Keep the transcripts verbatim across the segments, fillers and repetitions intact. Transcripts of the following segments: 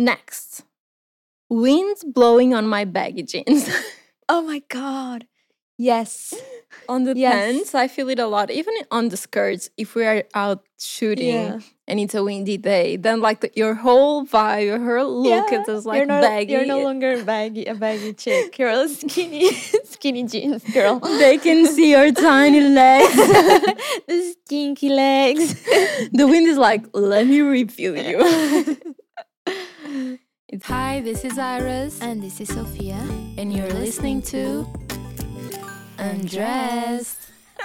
Next, winds blowing on my baggy jeans. Oh my God. Yes. On the Yes. pants, I feel it a lot. Even on the skirts, if we are out shooting Yeah. and it's a windy day, then like the, your whole vibe, your whole look Yeah. is just like you're not, baggy. You're no longer a baggy, a baggy chick. You're a skinny, skinny jeans girl. They can see your tiny legs. The stinky legs. The wind is like, let me review you. It's, Hi, this is Iris, And this is Sophia. and you're listening to Undressed.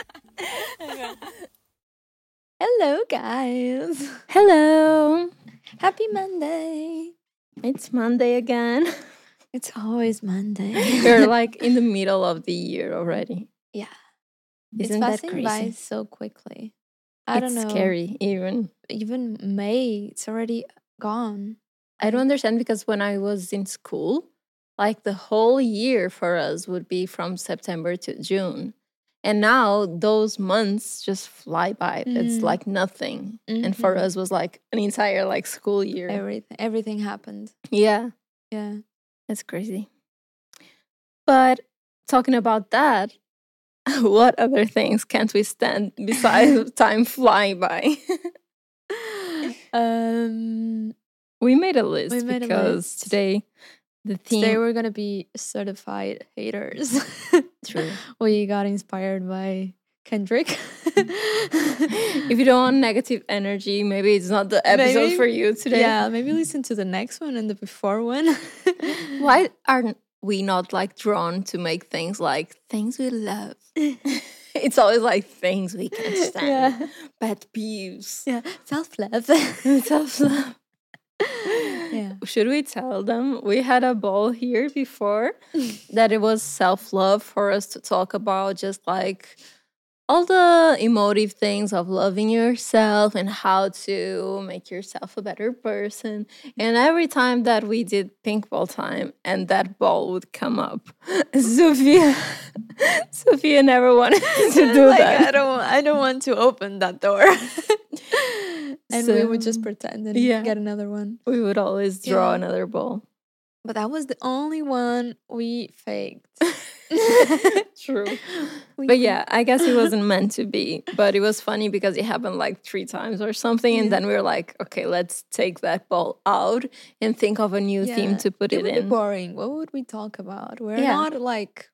Hello, guys. hello. Happy Monday. It's Monday again. It's always Monday. We're like in the middle of the year already. Yeah. Isn't it's that passing crazy? by so quickly. I it's don't know. scary even. Even May, it's already gone. I don't understand because when I was in school, like the whole year for us would be from September to June. And now those months just fly by. It's Mhm. like nothing. And for Mhm. us was like an entire like school year. Everything, everything happened. Yeah, Yeah. it's crazy. But talking about that, what other things can't we stand besides time flying by? um. We made a list We made a because list. today the theme. Today we're gonna be certified haters. True. We got inspired by Kendrick. If you don't want negative energy, maybe it's not the episode Maybe- for you today. Yeah, maybe listen to the next one and the before one. Why aren't we not like drawn to make things like things we love? It's always like things we can stand. Yeah. Pet peeves. Yeah, self love. Self love. Yeah. Should we tell them we had a ball here before that it was self love for us to talk about just like all the emotive things of loving yourself and how to make yourself a better person. And every time that we did pink ball time and that ball would come up, Sophia Sophia never wanted to do like, that. I don't I don't want to open that door. And we would just So, pretend and yeah. get another one. We would always draw Yeah. another ball. But that was the only one we faked. True. We But yeah, I guess it wasn't meant to be. But it was funny because it happened like three times or something. And Yeah. then we were like, okay, let's take that ball out and think of a new theme Yeah, to put it, would in. be boring. What would we talk about? We're Yeah. not like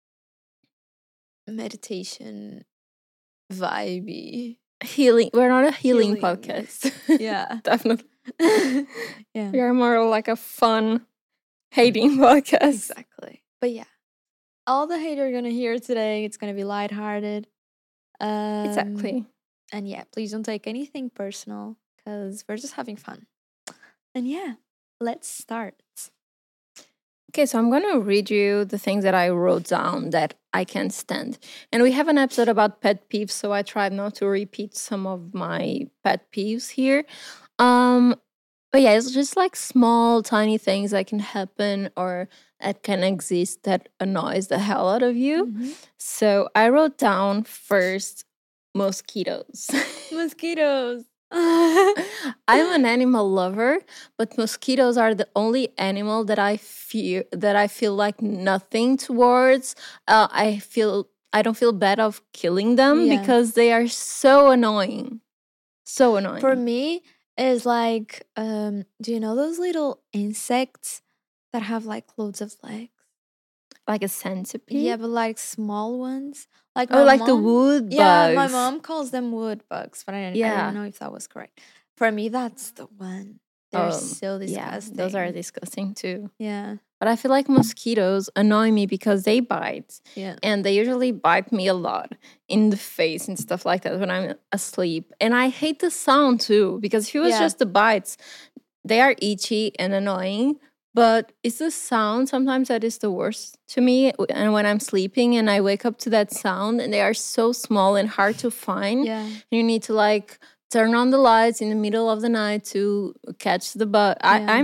meditation vibey. Healing. We're not a healing, Healing. podcast. Yeah. Definitely. Yeah. We are more like a fun hating podcast. Exactly. But yeah. All the hate you're gonna hear today, it's gonna be lighthearted. Um, Exactly. And yeah, please don't take anything personal because we're just having fun. And yeah, let's start. Okay, so I'm going to read you the things that I wrote down that I can't stand. And we have an episode about pet peeves, so I tried not to repeat some of my pet peeves here. Um, but yeah, it's just like small, tiny things that can happen or that can exist that annoys the hell out of you. Mhm. So I wrote down first mosquitoes. Mosquitoes. I'm an animal lover, but mosquitoes are the only animal that I fear that I feel like nothing towards. Uh, I feel I don't feel bad of killing them Yeah. because they are so annoying, so annoying. For me, it's like, um, do you know those little insects that have like loads of legs? like a centipede. Yeah, but like small ones. Like Oh, my like the mom- wood bugs. Yeah, my mom calls them wood bugs, but I didn't, I Yeah. didn't know if that was correct. For me, that's the one. They're Um, so Yeah, disgusting. those are disgusting too. Yeah, But I feel like mosquitoes annoy me because they bite. yeah. And they usually bite me a lot in the face and stuff like that when I'm asleep. And I hate the sound too, because if it was Yeah. just the bites, they are itchy and annoying. But it's the sound sometimes that is the worst to me. And when I'm sleeping and I wake up to that sound, and they are so small and hard to find, Yeah. you need to like turn on the lights in the middle of the night to catch the bug. I, Yeah. I'm that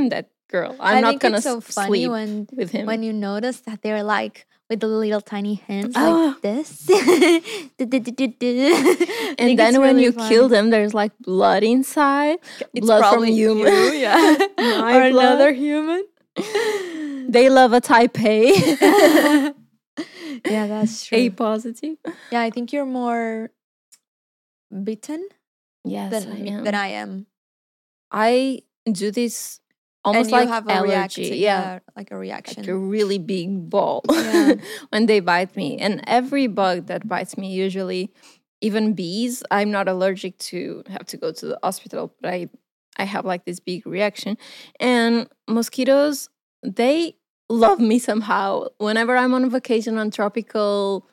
girl. I'm I not think gonna it's so s- funny sleep when with him. when you notice that they're like with the little tiny hands Ah. like this. and and then when you kill them, there's like blood inside. blood from human. you, yeah, My or blood. another human. They love a Taipei. Yeah, that's true. A positive. Yeah, I think you're more bitten Yes, than I me- am. than I am. I do this almost and you like have a allergy. reaction, yeah. yeah, like a reaction. Like a really big ball Yeah. when they bite me. And every bug that bites me, usually, even bees, I'm not allergic to have to go to the hospital, but I, I have like this big reaction. And mosquitoes, they love me somehow. Whenever I'm on vacation on tropical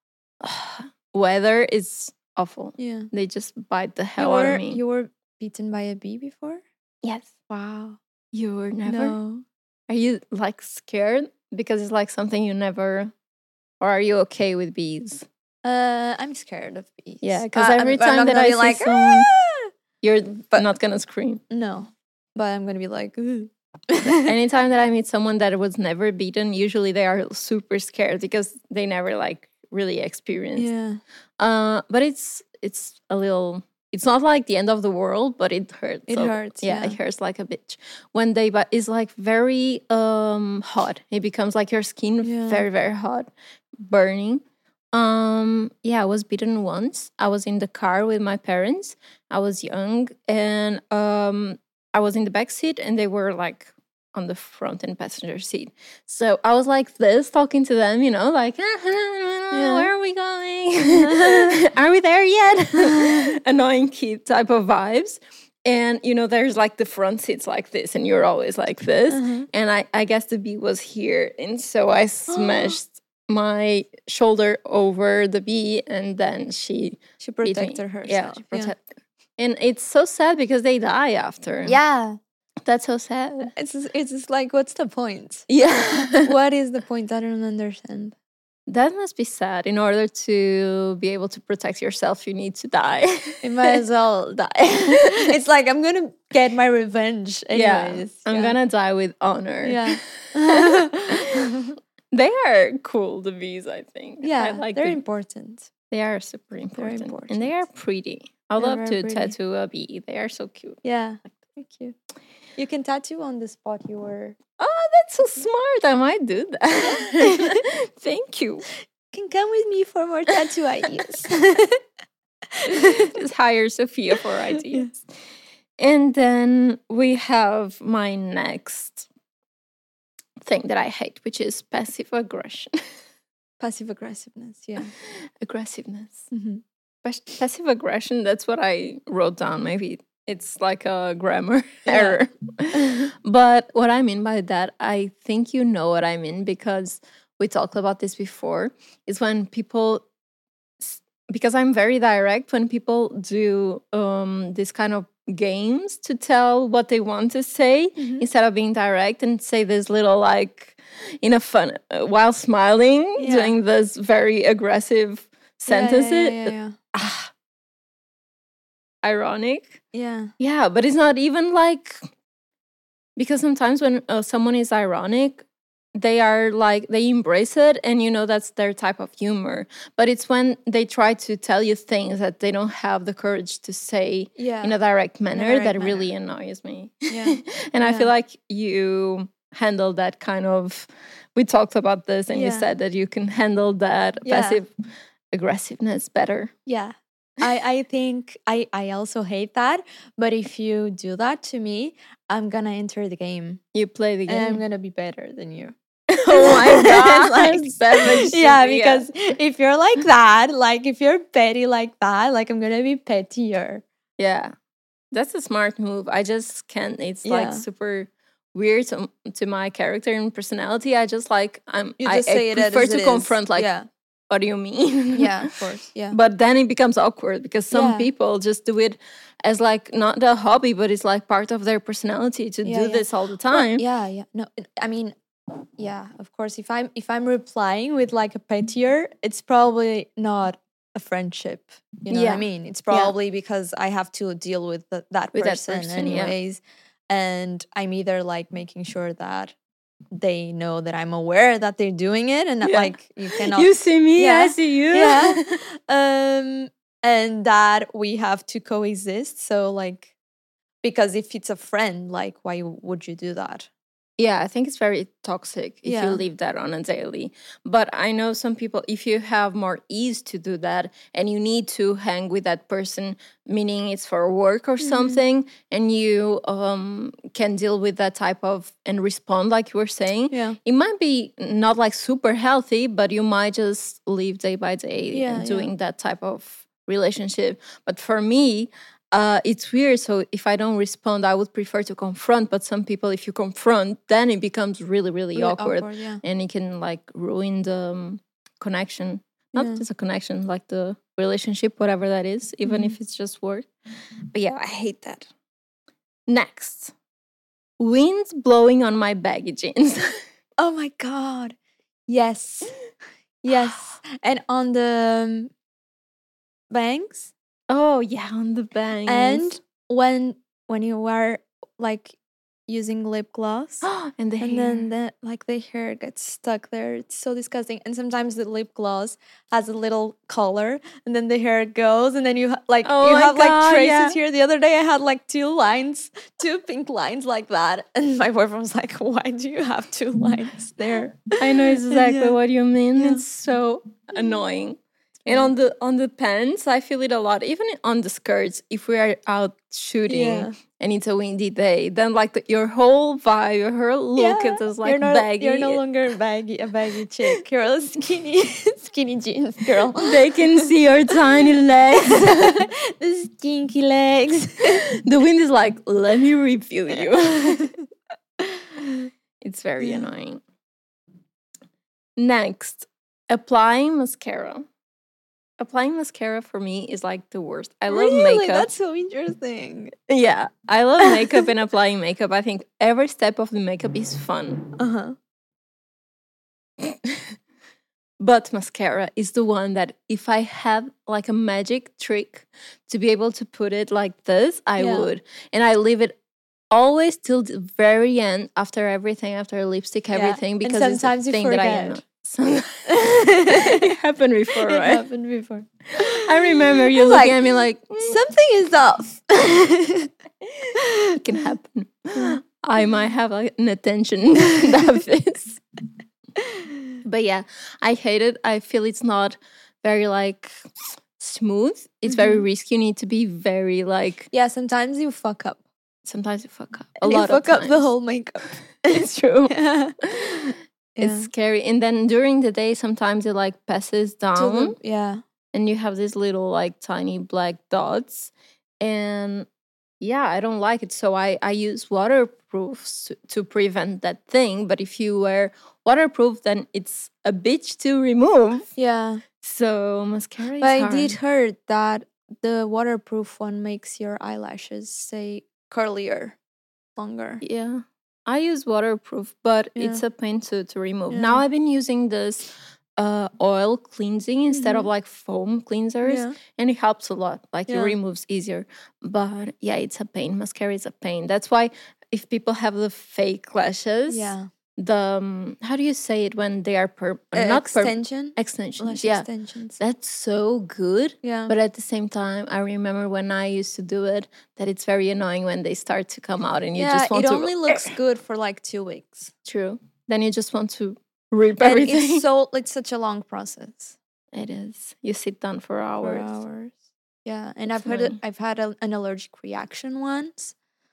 weather, it's awful. Yeah. They just bite the You hell out were of me. you were bitten by a bee before? yes. Wow. You were never? No. Are you like scared because it's like something you never, or are you okay with bees? Uh, I'm scared of bees. Yeah, because Uh, every I'm- I'm time not that gonna I be see like, someone, "Ah!" you're But- not gonna scream. No, but I'm gonna be like, "Ooh." Anytime that I meet someone that was never beaten, usually they are super scared because they never like really experienced. Yeah. Uh, but it's it's a little. It's not like the end of the world, but it hurts. It So, hurts, Yeah, yeah. it hurts like a bitch. When they bite, it's like very um hot. It becomes like your skin Yeah. very very hot, burning. Um, yeah, I was bitten once. I was in the car with my parents. I was young, and um, I was in the back seat, and they were like on the front and passenger seat. So I was like this, talking to them, you know, like, where are we going? Are we there yet? Annoying kid type of vibes. And, you know, there's like the front seats like this, and you're always like this. Uh-huh. And I, I guess the bee was here. And so I smashed my shoulder over the bee, and then she She beat me. protected herself. Yeah, she protected. And it's so sad because they die after. Yeah. That's so sad. It's just, it's just like, what's the point? Yeah. What is the point? I don't understand. That must be sad. In order to be able to protect yourself, you need to die. You might as well die. It's like, I'm gonna get my revenge anyways. Yeah, I'm yeah. gonna die with honor. Yeah. They are cool, the bees, I think. Yeah, I like they're them. important. They are super important. important. And they are pretty. I They're love very to pretty. tattoo a bee. They are so cute. Yeah. Thank you. You can tattoo on the spot you were. Oh, that's so smart. I might do that. Thank you. You can come with me for more tattoo ideas. Just hire Sophia for ideas. And then we have my next thing that I hate, which is passive aggression. Passive aggressiveness. Yeah. Aggressiveness. Mm-hmm. Pas- Passive aggression, that's what I wrote down. Maybe it's like a grammar Yeah. error. But what I mean by that, I think you know what I mean, because we talked about this before, is when people, s- because I'm very direct, when people do um, this kind of games to tell what they want to say Mhm. instead of being direct, and say this little like in a fun uh, while smiling, Yeah. doing this very aggressive sentences. Yeah, yeah, yeah. Ah, ironic. Yeah. Yeah, but it's not even like, because sometimes when uh, someone is ironic, they are like, they embrace it, and you know that's their type of humor. But it's when they try to tell you things that they don't have the courage to say Yeah. in a direct manner direct that manner. really annoys me. Yeah. And I Yeah. feel like you handle that kind of, we talked about this, and you Yeah. said that you can handle that Yeah. passive aggressiveness better. Yeah. I, I think I, I also hate that. But if you do that to me, I'm gonna enter the game. You play the And I'm game. gonna be better than you. Oh my god. Like, Savage, yeah, Sophia. because if you're like that, like if you're petty like that, like I'm gonna be pettier. Yeah, that's a smart move. I just can't. It's like Yeah. super weird to, to my character and personality. I just like I'm. You I, just I say it as prefer it to is. confront. Like, yeah, what do you mean? yeah, of course, yeah, But then it becomes awkward because some Yeah. people just do it as like not a hobby, but it's like part of their personality to Yeah, do yeah. this all the Well, time. yeah, yeah. No, I mean, yeah, of course. If I'm if I'm replying with like a pettier, it's probably not a friendship. You know what Yeah. I mean? It's probably because I have to deal with the, that With that person, person, yeah. anyways. and I'm either like making sure that they know that I'm aware that they're doing it, and that, Yeah. like you cannot You see me, Yeah. I see you. yeah um and that we have to coexist. So like, because if it's a friend, like why would you do that? Yeah, I think it's very toxic if Yeah. you leave that on a daily. But I know some people, if you have more ease to do that and you need to hang with that person, meaning it's for work or Mhm. something, and you um, can deal with that type of and respond like you were saying, Yeah. it might be not like super healthy, but you might just live day by day Yeah, and yeah. doing that type of relationship. But for me, uh, it's weird. So if I don't respond, I would prefer to confront. But some people, if you confront, then it becomes really, really, Really awkward, awkward, yeah. and it can like ruin the um, connection. Not Yeah. just a connection, like the relationship, whatever that is, even if it's just work. But yeah, I hate that. Next, winds blowing on my baggy jeans. Oh my god. Yes. Yes. And on the um, bangs, Oh yeah, on the bangs. and when when you are like using lip gloss, and the and hair. then the like the hair gets stuck there. It's so disgusting. And sometimes the lip gloss has a little color, and then the hair goes, and then you ha- like Oh you my have God, like traces yeah. here. The other day I had like two lines, two pink lines like that, and my boyfriend was like, "Why do you have two lines there?" I know exactly Yeah. what you mean. Yeah. It's so annoying. And on the on the pants, I feel it a lot. Even on the skirts, if we are out shooting Yeah. and it's a windy day, then like the, your whole vibe, your whole look Yeah, is just like you're no, baggy. You're no longer baggy, a baggy chick. You're a skinny, skinny jeans girl. They can see your tiny legs. The skinky legs. The wind is like, let me reveal you. It's very Yeah. annoying. Next, applying mascara. Applying mascara for me is like the worst. I love Really? makeup. That's so interesting. Yeah, I love makeup and applying makeup. I think every step of the makeup is fun. Uh huh. But mascara is the one that if I have like a magic trick to be able to put it like this, I Yeah. would. And I leave it always till the very end after everything, after lipstick, Yeah, everything, and because it's sometimes the you thing that I am. forget. Some- it happened before, It right? happened before. I remember you was looking like, at me like, "Mm, Something is off. it can happen. I might have like an attention deficit. But yeah, I hate it. I feel it's not very like smooth. It's very Mhm. risky. You need to be very like. Yeah, sometimes you fuck up. Sometimes you fuck up. A And lot you fuck of up the times. whole makeup. It's true. Yeah. It's Yeah. scary. And then during the day, sometimes it like passes To down, the- yeah. and you have these little like tiny black dots, and yeah, I don't like it. So I I use waterproofs to, to prevent that thing. But if you wear waterproof, then it's a bitch to remove. Yeah. So mascara is But I hard. did heard that the waterproof one makes your eyelashes say curlier, longer. Yeah, I use waterproof, but Yeah. it's a pain to to remove. Now Yeah. I've been using this uh oil cleansing instead of Mhm. like foam cleansers, Yeah. and it helps a lot. Like it Yeah. removes easier. But yeah, it's a pain. Mascara is a pain. That's why if people have the fake lashes, Yeah. the um, how do you say it when they are per Uh, not per extension. extensions? Lash Yeah, extensions. that's so good. Yeah. But at the same time, I remember when I used to do it that it's very annoying when they start to come out and you yeah, just want it to. only looks good for like two weeks. True. Then you just want to rip And everything. it's so it's such a long process. It is. You sit down for For hours. hours. Yeah. And It's I've heard it, annoying. I've had a, an allergic reaction once.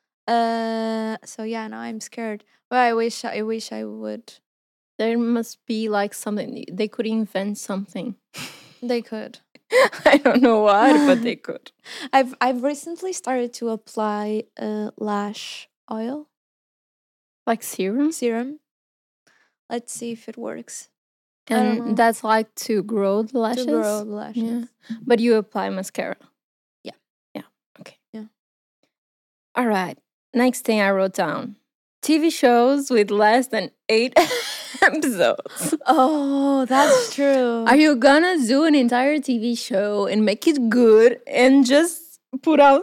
Uh so yeah, now I'm scared. But I wish I wish I would. There must be like something they could invent something. They could. I don't know what, but they could. I've I've recently started to apply uh, lash oil Like serum, serum. Let's see if it works. I don't know. and that's like to grow the lashes. To grow the lashes. Yeah, but you apply mascara. Yeah. Yeah. Okay. Yeah. All right. Next thing I wrote down: T V shows with less than eight episodes. Oh, that's true. Are you gonna do an entire T V show and make it good and just put out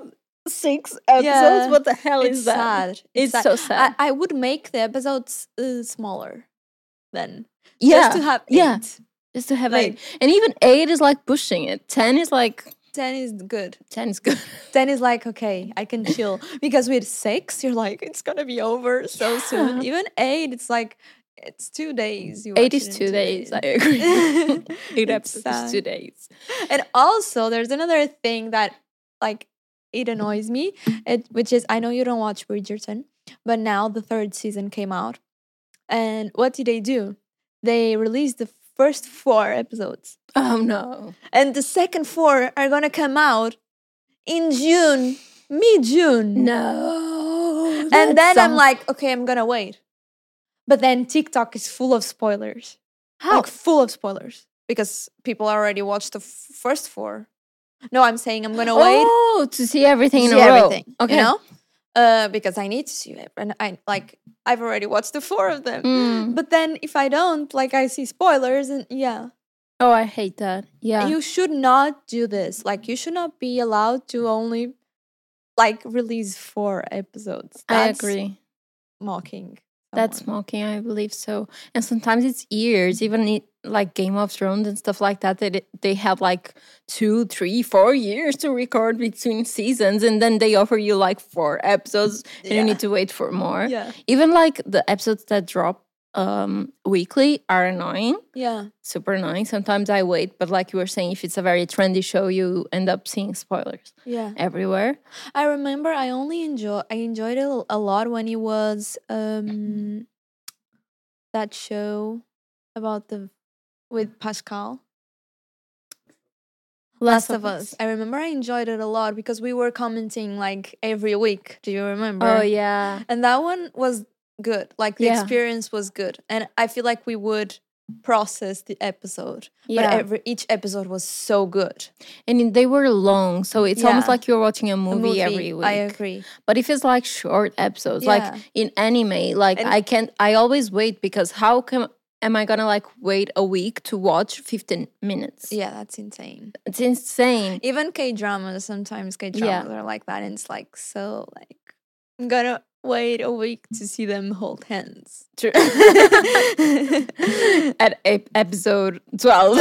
six episodes. Yeah. What the hell It's is that? sad. It's sad. so sad. I, I would make the episodes uh, smaller then. Yeah, Just to have eight. yeah. Just to have Like- eight, and even eight is like pushing it. Ten is like ten is good. ten is good. ten is like, okay, I can chill. Because with six, you're like, it's gonna be over so soon. Yeah. Even eight, it's like, it's two days. You Eight watch is it in two days. I days. agree. Eight It's episodes is sad. two days. And also, there's another thing that, like, it annoys me, it, which is, I know you don't watch Bridgerton, but now the third season came out. And what did they do? They released the first four episodes. Oh no! And the second four are gonna come out in June, mid-June. No. And then I'm like, okay, I'm gonna wait. But then TikTok is full of spoilers. how? Like, full of spoilers. Because people already watched the f- first four. No, I'm saying I'm gonna wait Oh, to see everything to in see a row. everything. Okay. You know? Uh, because I need to see it. And I like I've already watched the four of them. Mm. But then if I don't, like I see spoilers and yeah. Oh, I hate that. Yeah. You should not do this. Like you should not be allowed to only like release four episodes. I That's agree. mocking. That's someone. mocking, I believe so. And sometimes it's years, even i- like Game of Thrones and stuff like that. They d- they have like two, three, four years to record between seasons, and then they offer you like four episodes, and you Yeah. need to wait for more. Yeah. Even like the episodes that drop um weekly are annoying, Yeah. super annoying. Sometimes I wait, but like you were saying, if it's a very trendy show, you end up seeing spoilers Yeah. everywhere. I remember I only enjoy I enjoyed it a lot when it was um that show about the with Pascal. Last of Us. I remember I enjoyed it a lot because we were commenting like every week. Do you remember? Oh yeah. And that one was good. Like the Yeah. experience was good. And I feel like we would process the episode. Yeah. But every each episode was so good. And it- they were long, so it's almost Yeah. like you're watching a A movie, every week. I agree. But if it's like short episodes, Yeah. like in anime, like And- I can't. I always wait because how come am I gonna like wait a week to watch fifteen minutes? Yeah, that's insane. It's insane. Even K dramas, sometimes K dramas Yeah. are like that, and it's like so like I'm gonna wait a week to see them hold hands. True. At ep- episode twelve.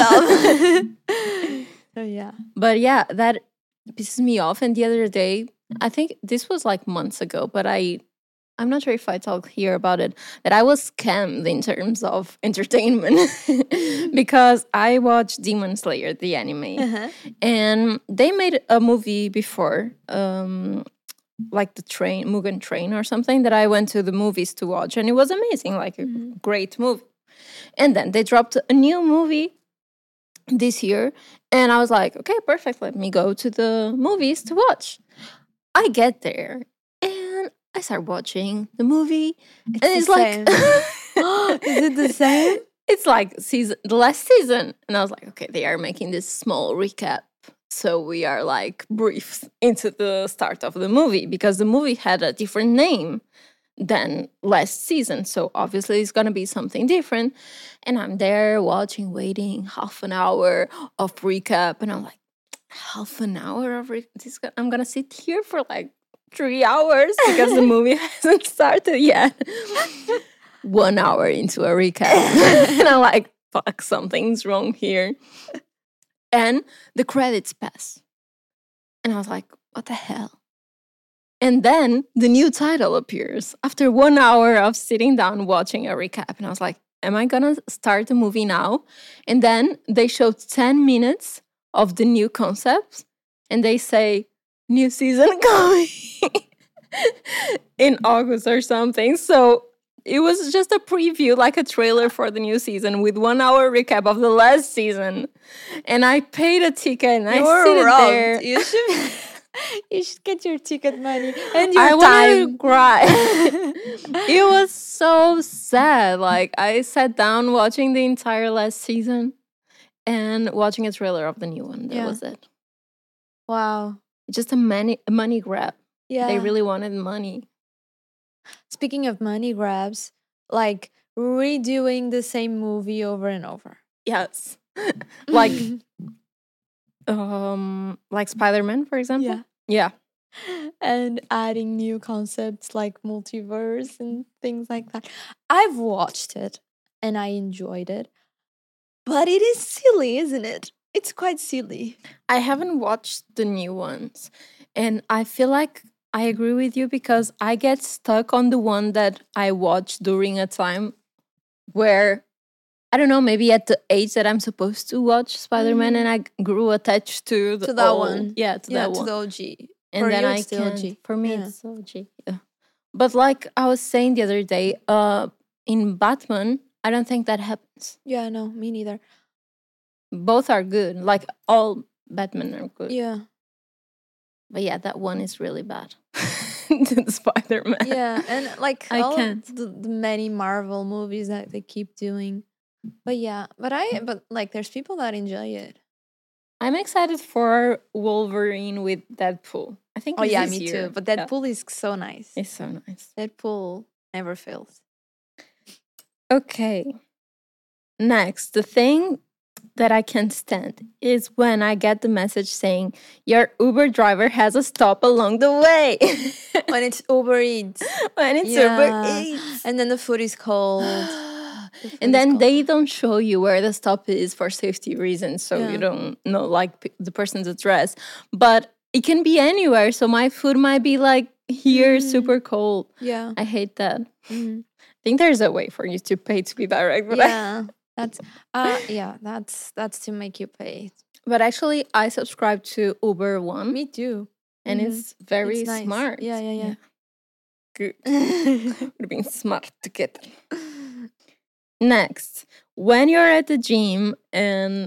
So yeah. But yeah, that pisses me off. And the other day, I think this was like months ago, but I, I'm not sure if I talked here about it, that I was scammed in terms of entertainment because I watched Demon Slayer, the anime, Uh-huh. and they made a movie before, um, like the train, Mugen Train or something, that I went to the movies to watch, and it was amazing, like a great movie. And then they dropped a new movie this year, and I was like, okay, perfect, let me go to the movies to watch. I get there and I start watching the movie, and the it's like Is it the same? it's like season the last season, and I was like, okay, they are making this small recap, so we are like brief into the start of the movie because the movie had a different name than last season, so obviously it's gonna be something different. And I'm there watching, waiting half an hour of recap, and I'm like, half an hour of re- this go- I'm gonna sit here for like three hours because the movie hasn't started yet. One hour into a recap, and I'm like, fuck, something's wrong here. And the credits pass, and I was like, what the hell? And then the new title appears after one hour of sitting down watching a recap. And I was like, am I gonna start the movie now? And then they showed ten minutes of the new concepts, and they say, new season coming in August or something. So it was just a preview, like a trailer for the new season with one hour recap of the last season. And I paid a ticket and I You're sit wrong. there. You should you should get your ticket money and your I wanted to time. cry. It was so sad. Like I sat down watching the entire last season and watching a trailer of the new one. That Yeah. was it. Wow. Just a money a money grab. Yeah. They really wanted money. Speaking of money grabs, like redoing the same movie over and over. Yes. Like um like Spider-Man, for example. Yeah. Yeah. and adding new concepts like multiverse and things like that. I've watched it and I enjoyed it, but it is silly, isn't it? It's quite silly. I haven't watched the new ones, and I feel like I agree with you because I get stuck on the one that I watched during a time where I don't know, maybe at the age that I'm supposed to watch Spider-Man, and I g- grew attached to the To that old- one. Yeah, to Yeah, that to one. the O G. And For then you, I it's still can O G. for me Yeah. it's O G. Yeah. But like I was saying the other day, uh, in Batman, I don't think that happens. Yeah, no, me neither. Both are good. Like all Batman are good. Yeah. But yeah, that one is really bad. The Spider-Man. Yeah, and like I all of can't. The, the many Marvel movies that they keep doing. But yeah, but I but like there's people that enjoy it. I'm excited for Wolverine with Deadpool. I think Oh it's yeah, this me year. too. But Yeah. Deadpool is so nice. It's so nice. Deadpool never fails. Okay. Next, the thing that I can't stand is when I get the message saying your Uber driver has a stop along the way. When it's Uber Eats. When it's Yeah. Uber Eats. And then the food is cold. The food is And then cold. they don't show you where the stop is for safety reasons, so Yeah. you don't know like p- the person's address. But it can be anywhere, so my food might be like here, Mm. super cold. Yeah. I hate that. Mhm. I think there's a way for you to pay to be direct, but I- Yeah. That's uh yeah, that's that's to make you pay. but actually I subscribe to Uber One, Me too. and Mhm. it's very It's nice. smart. Yeah, yeah, yeah. Good. Would have been smart to get that. Next, when you're at the gym and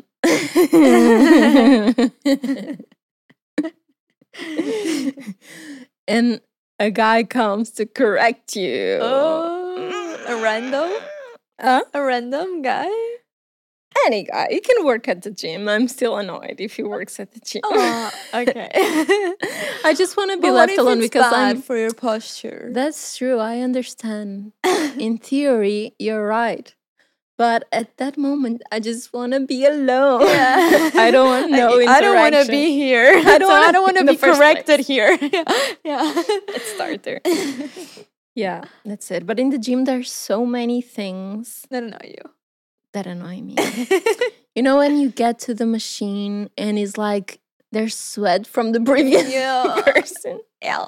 and a guy comes to correct you. Oh, a random? Huh? A random guy? Any guy. You can work at the gym. I'm still annoyed if he works at the gym. Oh, okay. I just want to be But what left if alone it's because bad I'm. for your posture. That's true. I understand. In theory, you're right. But at that moment, I just want to be alone. Yeah. I don't want no I, I don't want to interaction. be here. I I don't don't, wanna I don't want to in the be first corrected place. here. Yeah. Let's start there. Yeah, that's it. But in the gym, there's so many things I don't know you. that annoy me. You know, when you get to the machine and it's like there's sweat from the previous Yeah. person. Yeah.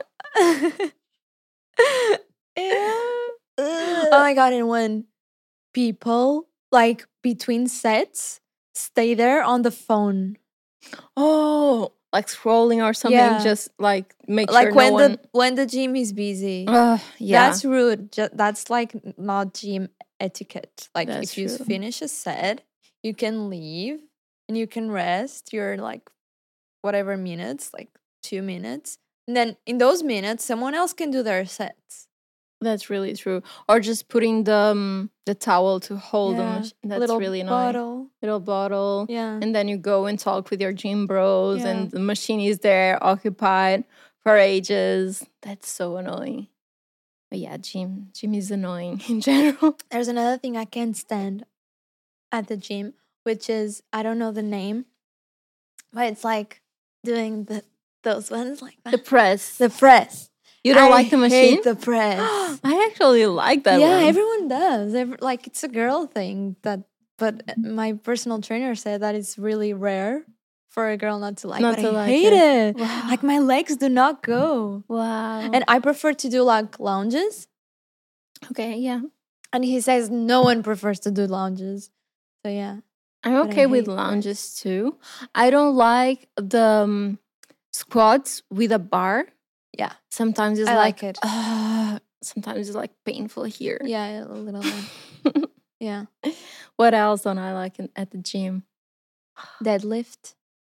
Yeah. Oh my god, and when people like between sets stay there on the phone. Oh, like scrolling or something. Yeah. Just like make Like sure when no the one. when the gym is busy. Ugh, yeah, That's rude. Ju- that's like n- not gym etiquette. Like That's if you true. finish a set, you can leave and you can rest your like whatever minutes, like two minutes. And then in those minutes, someone else can do their sets. that's really true. Or just putting the um, the towel to hold them. Yeah, That's little really annoying. bottle. Little bottle. Yeah. And then you go and talk with your gym bros, Yeah. and the machine is there occupied for ages. That's so annoying. But yeah, gym gym is annoying in general. There's another thing I can't stand at the gym, which is I don't know the name, but it's like doing the those ones like The that. press. The press. You don't I like the machine? hate the press. I actually like that yeah, one. everyone does. Every, like it's a girl thing that, but uh, my personal trainer said that it's really rare for a girl not to like. Not but to I like hate it. it. Like my legs do not go, Wow. and I prefer to do like lounges. okay, yeah. And he says no one prefers to do lounges. So yeah, I'm But I okay with hate press. lounges too. I don't like the um, squats with a bar. yeah, Sometimes it's I like, like it. uh, sometimes it's like painful here. yeah, a little bit. Yeah, What else don't I like in, at the gym? deadlift.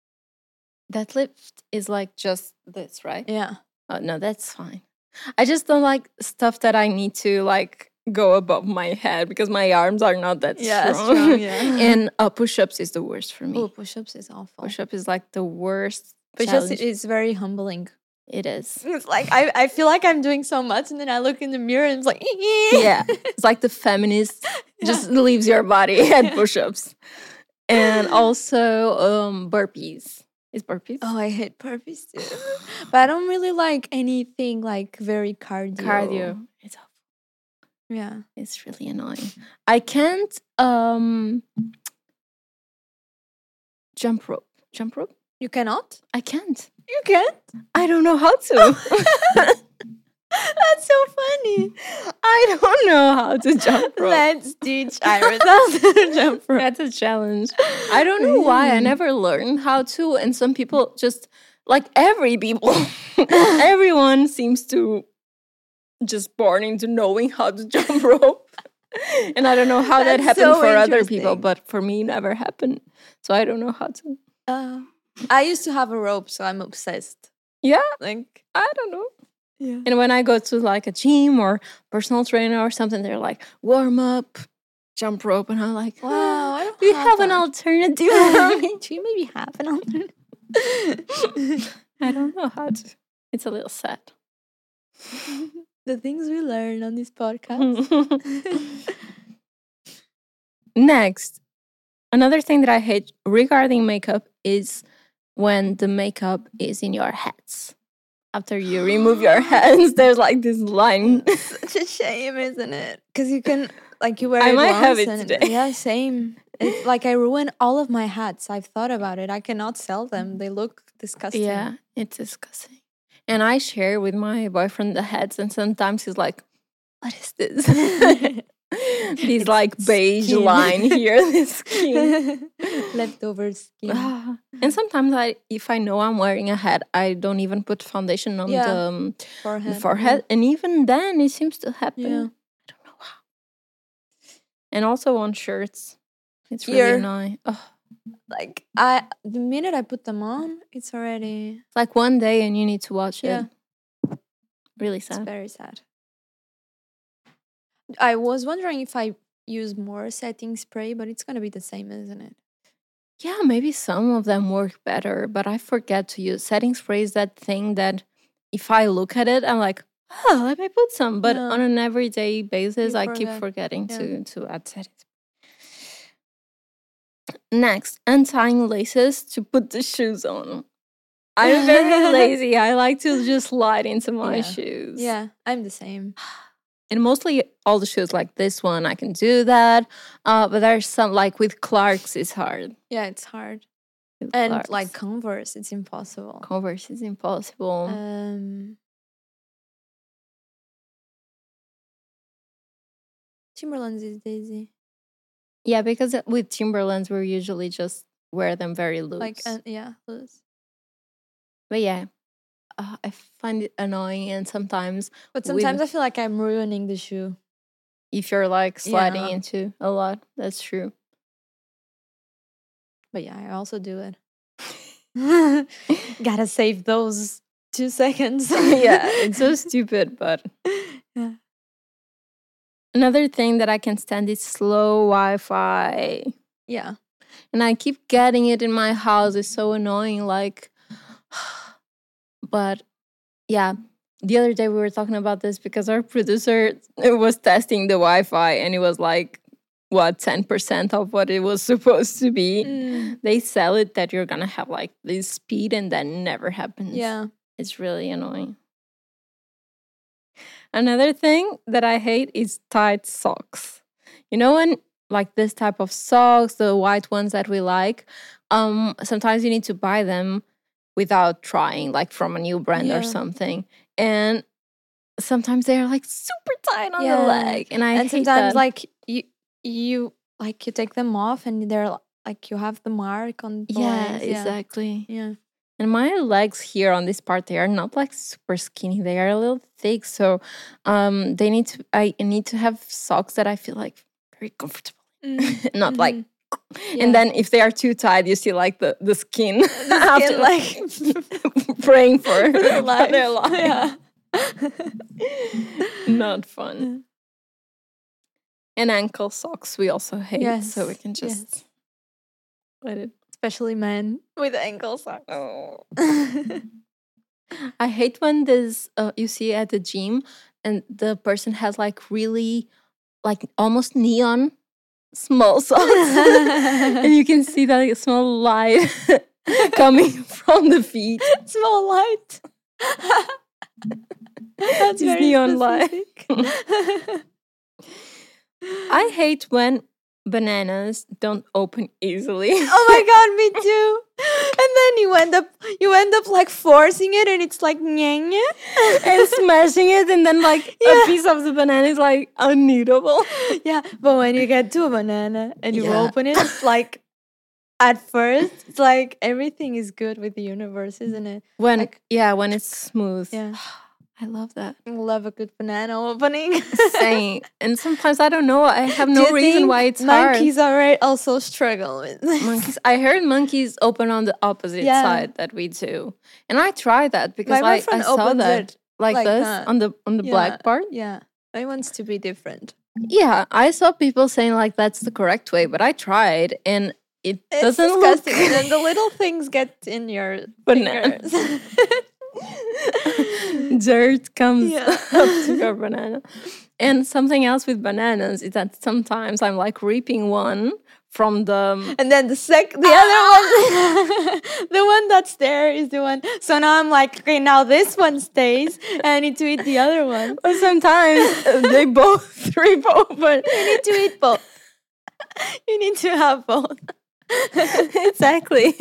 Deadlift is like just this, right? Yeah, Oh, no, that's fine. I just don't like stuff that I need to like go above my head because my arms are not that Yeah, strong. strong, yeah. And uh, push-ups is the worst for me. oh, push-ups is awful. Push-up is like the worst. Push-ups challenge. is very humbling. It is. It's like I, I feel like I'm doing so much, and then I look in the mirror and it's like, Yeah, it's like the feminist just leaves your body at push-ups. And also um burpees. Is burpees. Oh, I hate burpees too. But I don't really like anything like very cardio. Cardio. It's awful. Yeah. It's really annoying. I can't um jump rope. Jump rope? You cannot? I can't. You can't? I don't know how to. That's so funny. I don't know how to jump rope. Let's teach Iris how to jump rope. That's a challenge. I don't know why. I never learned how to. And some people just, like every people, everyone seems to just born into knowing how to jump rope. And I don't know how that That's happened so for other people, interesting. but for me, it never happened. So I don't know how to. Uh, I used to have a rope, so I'm obsessed. Yeah, Like, I don't know. yeah. And when I go to like a gym or personal trainer or something, they're like, warm up, jump rope. And I'm like, Wow, I don't do you have have an that. alternative for me? Do you maybe have an alternative? I don't know how to. It's a little sad. The things we learn on this podcast. Next, another thing that I hate regarding makeup is when the makeup is in your hands. After you remove your hands, there's like this line. Such a shame, isn't it? Because you can, like, you wear I it might have once it and- today. Yeah, same. It's like I ruin all of my hats. I've thought about it. I cannot sell them. They look disgusting. Yeah, it's disgusting. And I share with my boyfriend the hats, and sometimes he's like, "What is this?" These It's like beige skin. line here, this skin. Leftover skin. Ah. And sometimes I, if I know I'm wearing a hat, I don't even put foundation on Yeah. the, um, the Forehead. forehead, and even then it seems to happen. Yeah. I don't know how. And also on shirts, it's really Here. annoying. Ugh. Like, I, the minute I put them on, it's already, It's like one day and you need to watch Yeah. it. Really it's sad. very sad. I was wondering if I use more setting spray, but it's going to be the same, isn't it? Yeah, maybe some of them work better, but I forget to use setting spray. Is that thing that if I look at it, I'm like, oh, let me put some. But Yeah. on an everyday basis, You I keep forget. forgetting Yeah. to, to add setting spray. Next, untying laces to put the shoes on. I'm very lazy. I like to just slide into my Yeah. shoes. Yeah, I'm the same. And mostly all the shoes like this one, I can do that. Uh, but there's some like with Clarks, it's hard. Yeah, it's hard. With And Clarks. like Converse, it's impossible. Converse is impossible. Um, Timberlands is Daisy. Yeah, because with Timberlands, we usually just wear them very loose. Like, uh, yeah, loose. but yeah, uh, I find it annoying. And sometimes But with- sometimes I feel like I'm ruining the shoe. if you're like sliding Yeah. into a lot, that's true. But yeah, I also do it. Gotta save those two seconds. Yeah, it's so stupid. But Yeah. another thing that I can stand is slow Wi Fi. Yeah. And I keep getting it in my house. It's so annoying. Like, but yeah, the other day we were talking about this because our producer was testing the Wi Fi and it was like, what, ten percent of what it was supposed to be. Mm, They sell it that you're going to have like this speed and that never happens. yeah. It's really annoying. Another thing that I hate is tight socks. You know, when like this type of socks, the white ones that we like, um, sometimes you need to buy them without trying, like from a new brand Yeah. or something. And sometimes they're like super tight on Yeah. the leg. And I And hate sometimes that. like you you like you take them off and they're like you have the mark on the yeah, legs. Yeah. exactly. Yeah. And my legs here on this part, they are not like super skinny. They are a little thick. So um they need to I need to have socks that I feel like very comfortable. Mm, Not like mhm. Yeah. and then if they are too tight, you see like the, the skin, after, like praying for, for their for life. their life. Yeah. Not fun. And ankle socks we also hate. So we Yes, can just yes. let it. Especially men with ankle socks. Oh. I hate when this uh, you see at the gym and the person has like really like almost neon small socks and you can see that small light coming from the feet. Small light. That's It's very neon light. specific. I hate when bananas don't open easily. Oh my god, me too. And then you end up you end up like forcing it and it's like nyeh, nyeh. And smashing it, and then like Yeah. a piece of the banana is like uneatable. Yeah, but when you get to a banana and you Yeah. open it, it's like at first it's like everything is good with the universe, isn't it? When Like- yeah, when it's smooth. Yeah. I love that. I love a good banana opening. Same. And sometimes I don't know. I have Do no you reason think why it's hard. monkeys are also struggle with this? Monkeys. I heard monkeys open on the opposite Yeah. side that we do, and I tried that because My I, I boyfriend saw opens that it like, like this that. on the on the Yeah. black part. Yeah, it wants to be different. Yeah, I saw people saying like that's the correct way, but I tried and it It's doesn't look disgusting. And then the little things get in your Banana. fingers. dirt comes Yeah. up to your banana. And something else with bananas is that sometimes I'm like reaping one from the And then the sec, the other one, the one that's there is the one. So now I'm like, okay, now this one stays, and I need to eat the other one. but sometimes uh, they both reap open. You need to eat both. You need to have both. Exactly.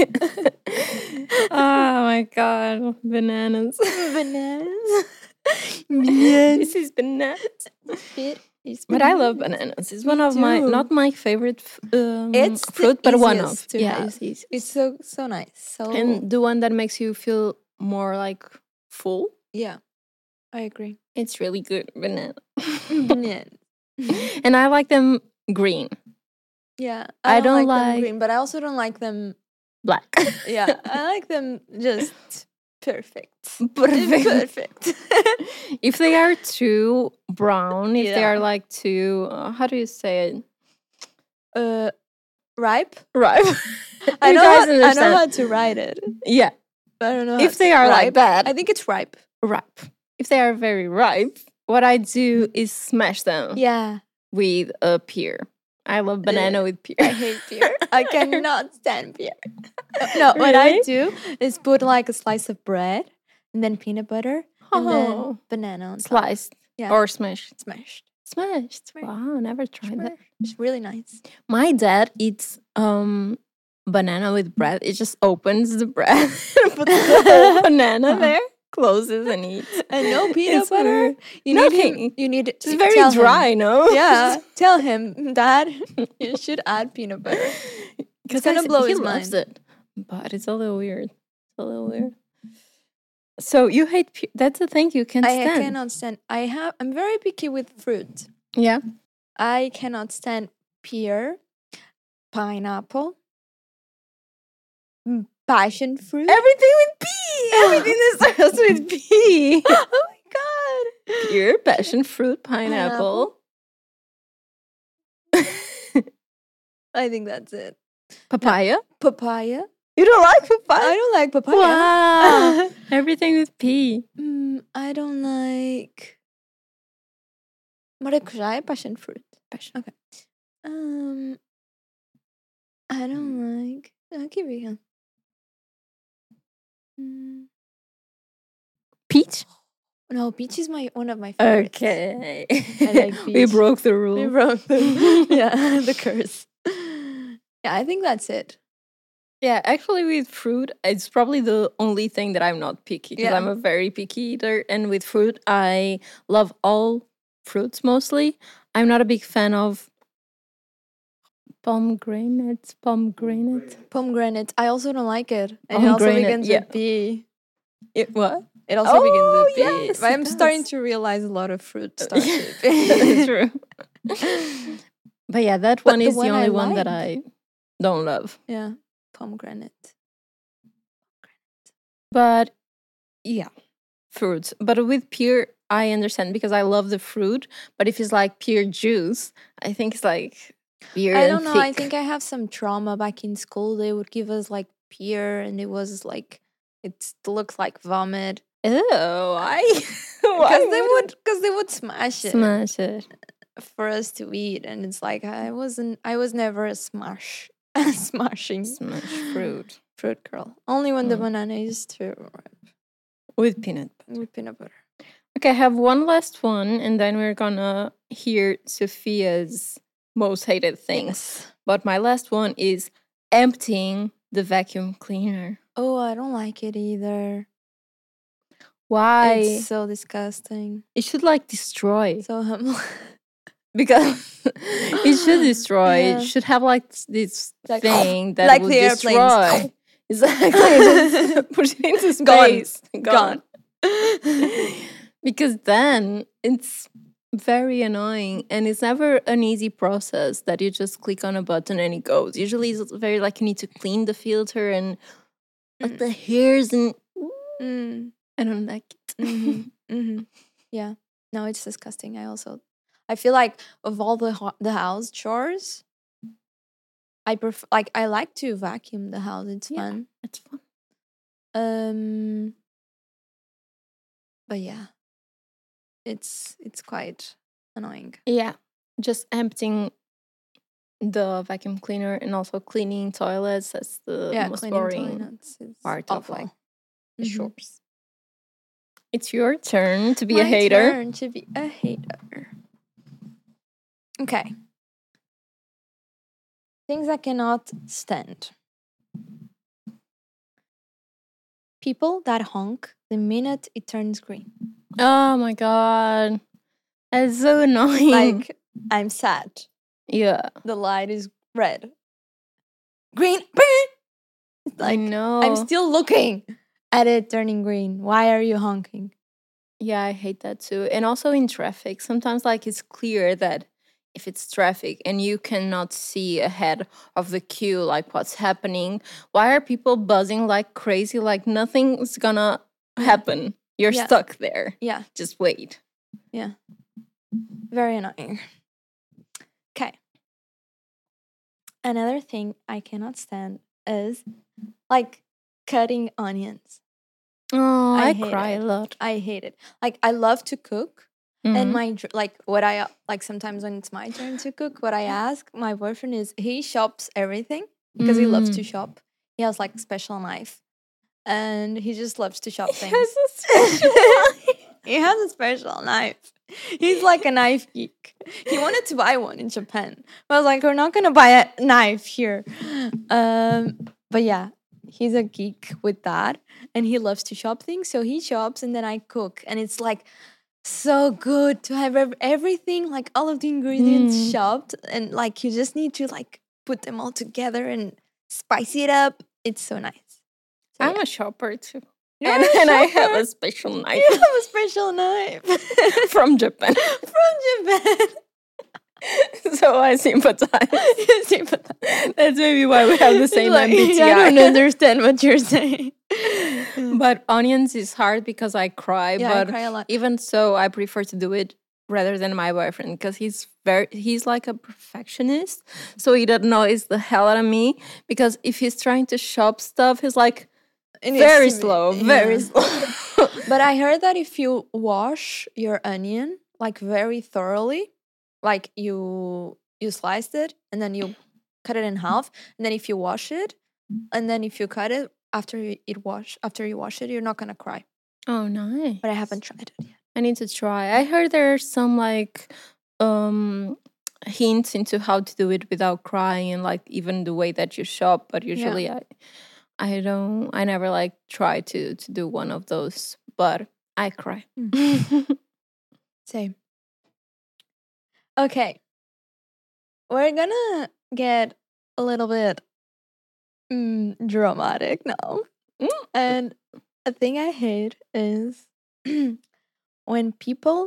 Oh my god, bananas. Bananas. This is bananas. It is But I love bananas. It's one of my too. not my favorite f- um, It's the fruit, but one of easiest to yeah. have. It's easy. It's so so nice. So And the one that makes you feel more like full. yeah, I agree. It's really good banana. Yeah. And I like them green, Yeah, I don't them like- green, but I also don't like them. black. Yeah, I like them just perfect. Perfect. Perfect. If they are too brown, if they Yeah. are like too, uh, how do you say it? uh, ripe. Right. I You know. guys How, I know understand. how to write it. Yeah. But I don't know. How If to- they are like ripe. that, I think it's ripe. ripe. If they are very ripe, what I do is smash them Yeah, with a pear. I love banana with pear. I hate pear. I cannot stand pear. No, what I Really? do is put like a slice of bread and then peanut butter and then Oh. banana on top. Sliced Yeah. or smashed. Smashed. Smashed. Smashed. Wow, never tried that. It's really nice. My dad eats um banana with bread. It just opens the bread and puts the whole banana there, closes and eats. And no peanut It's butter. weird. You need Nothing. him, you need It's very tell him. dry, no? Yeah, tell him, Dad, you should add peanut butter. Because gonna blow he his loves mind. it, but it's a little weird. It's a little weird. So you hate pu- that's the thing you can't I stand. cannot stand. I have. I'm very picky with fruit. Yeah. I cannot stand pear, pineapple, mm, passion fruit. Everything with P. Everything that starts with P. Oh my god! Pear, passion fruit, pineapple, I think that's it. papaya. Papaya. You don't like papaya? I don't like papaya. Wow. Everything with P. Mm, I don't like maracujá, passion fruit. Passion. Okay. Um, I don't like. I'll give you one. Mm, Peach. no, peach is my one of my favorites. Okay. like we peach. broke the rule. We broke the yeah the curse. Yeah, I think that's it. Yeah, actually, with fruit, it's probably the only thing that I'm not picky because Yeah. I'm a very picky eater. And with fruit, I love all fruits mostly. I'm not a big fan of pomegranates. Pomegranate. Pomegranate. I also don't like it, and it also Pomegranate, begins yeah. with B. It, what? It also Oh, begins with B. yes, But it I'm starting does. to realize a lot of fruit starts Yeah, with B. true. But yeah, that But one the is one the I only one that like- I don't love. Yeah, pomegranate. But yeah, fruits. But with pear, I understand because I love the fruit. But if it's like pear juice, I think it's like pear I and don't know. I thick. think I have some trauma back in school. They would give us like pear, and it was like it looks like vomit Ew, why? because they would because they would smash it smash it. for us to eat, and it's like I wasn't. I was never a smash, a smashing. Smash fruit. fruit girl. Only when the Mm. banana is too ripe With peanut butter. with peanut butter. Okay, I have one last one, and then we're gonna hear Sophia's most hated things. Yes. But my last one is emptying the vacuum cleaner. Oh, I don't like it either. Why? It's so disgusting. It should like destroy. So hum- Because it should destroy. Yeah. It should have like this Like, thing that like will the airplanes. destroy. Exactly. Just push it into space. Gone. Because then it's very annoying, and it's never an easy process that you just click on a button and it goes. Usually it's very like you need to clean the filter and like Mm. the hairs, and Mm. I don't like it. Mhm. Mhm. Yeah. No, it's disgusting. I also, I feel like of all the ho- the house chores, I prefer like I like to vacuum the house. It's Yeah. fun. It's fun. Um. But yeah, it's it's quite annoying. Yeah, just emptying the vacuum cleaner and also cleaning toilets. That's the yeah, most cleaning boring toilets is part awful. of like the Mhm. chores. It's your turn to be My a hater. turn to be a hater. Okay. Things I cannot stand. People that honk the minute it turns green. Oh my god, that's so annoying. Like, I'm sad. yeah, The light is red. Green. Beep. It's I like, know. I'm still looking at it turning green. Why are you honking? Yeah, I hate that too. And also in traffic, sometimes like it's clear that if it's traffic and you cannot see ahead of the queue like what's happening, why are people buzzing like crazy? Like nothing's gonna happen. You're Yeah. stuck there. Yeah, Just wait. very annoying. Okay. Another thing I cannot stand is like cutting onions. Oh, I I, hate cry it. a lot. I hate it. Like, I love to cook. Mhm. And my dr- like what I like sometimes when it's my turn to cook, what I ask my boyfriend is he chops everything because he loves to Mm. shop. He has like a special knife, and he just loves to chop He things. has a special knife. He has a special knife. He's like a knife geek. He wanted to buy one in Japan. But I was like, we're not gonna buy a knife here. Um, but yeah, he's a geek with that, and he loves to chop things. So he chops, and then I cook, and it's like so good to have ev- everything, like all of the ingredients Mm. chopped, and like you just need to like put them all together and spice it up. It's so nice. So, I'm yeah. a shopper too. You're And, a and I have shopper? a special knife You have a special knife from Japan. from Japan. So I sympathize. You see, but That's maybe why we have the it's same like, M B T I. I don't understand what you're saying. But onions is hard because I cry. Yeah, I but cry a lot. even so, I prefer to do it rather than my boyfriend because he's very he's like a perfectionist. So he annoys the hell out of me because if he's trying to shop stuff, he's like It needs very to be- slow, very yeah. slow. But I heard that if you wash your onion like very thoroughly, like you you sliced it and then you cut it in half, and then if you wash it, and then if you cut it after you it wash after you wash it, you're not gonna cry. Oh, nice. But I haven't tried it yet. I need to try. I heard there's some like um hints into how to do it without crying and like even the way that you shop, but usually I I don't I never like try to to do one of those, but I cry. Same. Okay. We're gonna get a little bit mm, dramatic now. Mm. And a thing I hate is when people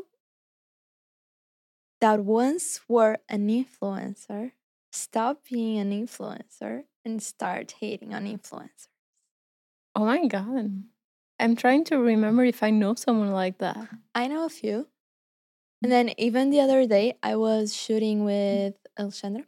that once were an influencer stop being an influencer and start hating on influencers. Oh my god. I'm trying to remember if I know someone like that. I know a few. And then even the other day, I was shooting with Alexandra.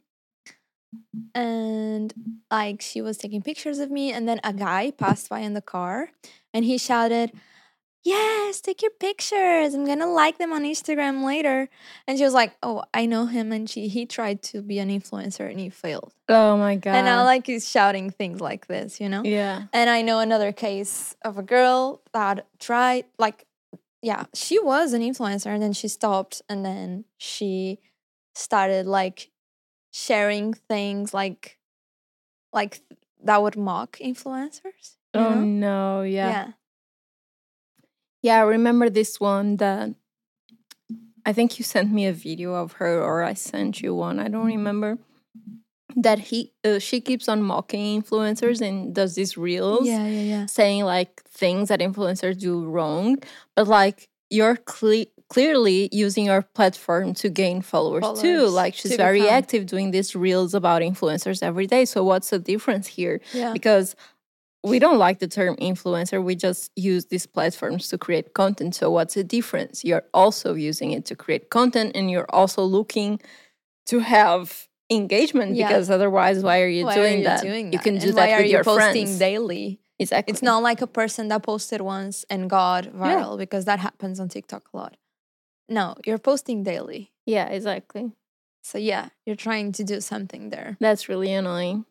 And like she was taking pictures of me, and then a guy passed by in the car and he shouted, yes, take your pictures. I'm gonna like them on Instagram later. And she was like, oh, I know him, and she he tried to be an influencer and he failed. Oh my god. And I like he's shouting things like this, you know? Yeah. And I know another case of a girl that tried, like, yeah, she was an influencer and then she stopped and then she started like sharing things like, like that would mock influencers. You Oh know? no, yeah. Yeah. Yeah, I remember this one that I think you sent me a video of her or I sent you one. I don't remember. That he uh, she keeps on mocking influencers and does these reels Yeah, yeah, yeah. saying like things that influencers do wrong, but like you're cle- clearly using your platform to gain followers, too. Followers, Like she's to very become- active doing these reels about influencers every day. So what's the difference here? Yeah. Because we don't like the term influencer. We just use these platforms to create content. So what's the difference? You're also using it to create content and you're also looking to have engagement Yeah. because otherwise why are you Why doing are you that? doing You that? can do And that why are with you your posting friends. daily? Exactly. It's not like a person that posted once and got viral because that happens on TikTok a lot. No, you're posting daily. Yeah, exactly. So yeah, you're trying to do something there. That's really annoying.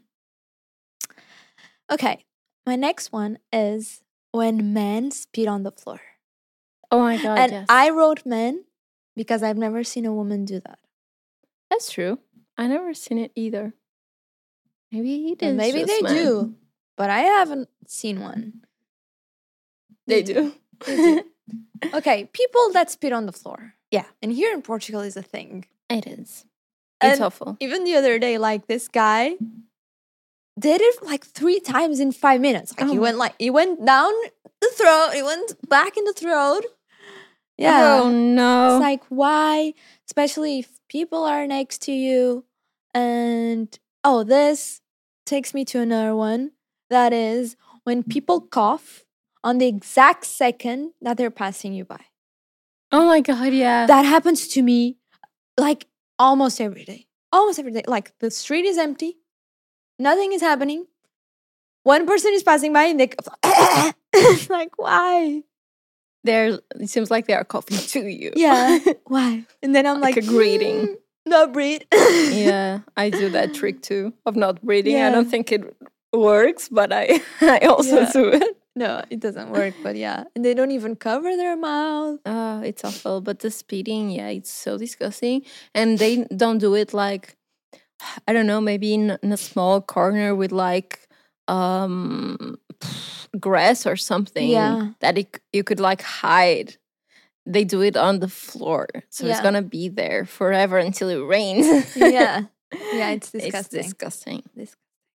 Okay, my next one is when men spit on the floor. Oh my god, and yes. I wrote men because I've never seen a woman do that. That's true. I never seen it either. Maybe it But is. maybe just they men. do, but I haven't seen one. They do. They do. Okay, people that spit on the floor. Yeah. And here in Portugal is a thing. It is. It's And awful. even the other day, like this guy did it like three times in five minutes. Like Oh he my went like he went down the throat, he went back in the throat. Yeah. Oh no. It's like why? Especially if people are next to you. And oh, this takes me to another one. That is when people cough on the exact second that they're passing you by. Oh my god, yeah. That happens to me like almost every day. Almost every day. Like the street is empty. Nothing is happening. One person is passing by and they it's like, why? They're it seems like they are coughing to you. Yeah. Why? And then I'm Like like, a greeting. "Mm, not breathe. Yeah, I do that trick too of not breathing. I don't Yeah. think it works, but I I also Yeah. do it. No, it doesn't work, but yeah. And they don't even cover their mouth. Oh, it's awful. But the spitting, yeah, it's so disgusting. And they don't do it like I don't know, maybe in, in a small corner with like um grass or something Yeah. that it, you could like hide. They do it on the floor, so it's Yeah. gonna be there forever until it rains. Yeah. Yeah, it's disgusting. It's disgusting. Dis-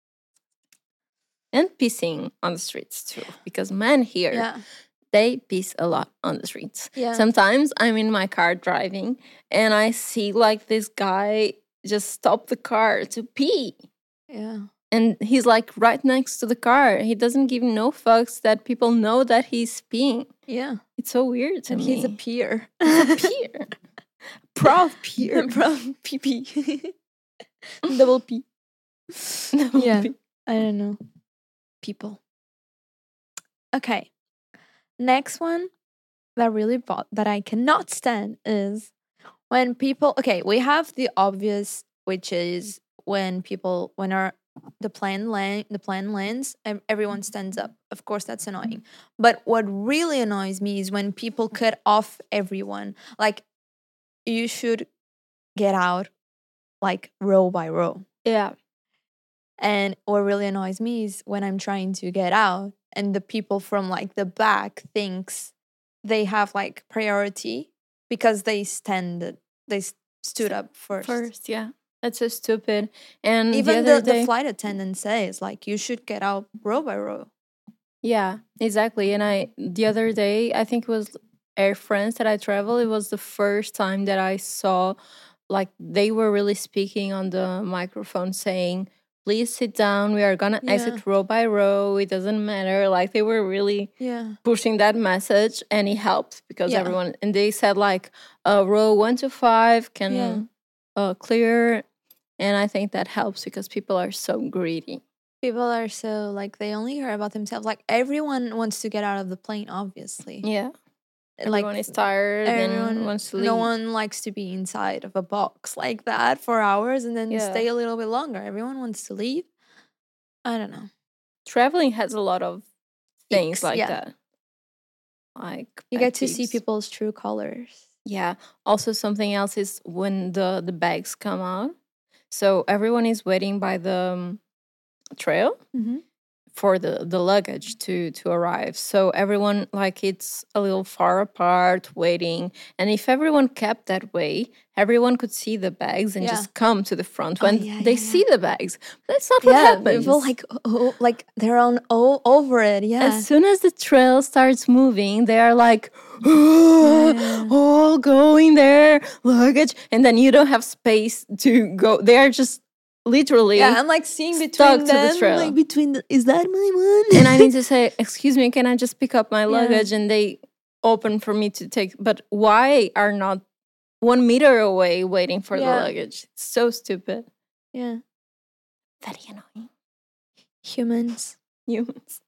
And pissing on the streets too, because men here Yeah. they piss a lot on the streets. Yeah. Sometimes I'm in my car driving and I see like this guy just stop the car to pee. Yeah. And he's like right next to the car. He doesn't give no fucks that people know that he's peeing. Yeah. It's so weird to And me. he's a peer. peer. Proud peer. From P P. Double P. Yeah. I don't know. People. Okay. Next one that really bought that I cannot stand is when people okay, we have the obvious, which is when people when our the plane land the plane lands and everyone stands up. Of course that's annoying. But what really annoys me is when people cut off everyone. Like you should get out like row by row. Yeah. And what really annoys me is when I'm trying to get out and the people from like the back thinks they have like priority because they stand they s- stood up first. First, yeah. That's so stupid. And Even the, the, other the, day, flight attendant says like you should get out row by row. yeah, exactly. And I the other day, I think it was Air France that I traveled. It was the first time that I saw like they were really speaking on the microphone saying, please sit down. We are gonna Yeah. exit row by row. It doesn't matter. Like they were really Yeah. pushing that message and it helped because Yeah. everyone and they said like uh, row one to five can Yeah. uh, clear. And I think that helps because people are so greedy. People are so like they only care about themselves. Like everyone wants to get out of the plane, obviously. Yeah. Like Everyone is tired everyone and wants to leave. no one likes to be inside of a box like that for hours and then Yeah. stay a little bit longer. Everyone wants to leave. I don't know. Traveling has a lot of things Ics, like yeah. that. Like You pet get to see peeves. people's true colors. Yeah. Also, something else is when the the bags come out. So everyone is waiting by the um, trail Mm-hmm. for the the luggage to to arrive. So everyone, like, it's a little far apart waiting. And if everyone kept that way, everyone could see the bags and Yeah. just come to the front Oh, when yeah, they yeah, see the bags. That's not what Yeah, happens. people like oh, like they're on oh, over it. Yeah. As soon as the trail starts moving, they are like, Yeah. all going there, luggage, and then you don't have space to go. They are just literally, Yeah, I'm like seeing stuck between to the them, trail. like between the, is that my one? and I need to say, excuse me, can I just pick up my Yeah. luggage? And they open for me to take. But why are not one meter away waiting for Yeah. the luggage? It's so stupid. Yeah, Very annoying. humans. Humans.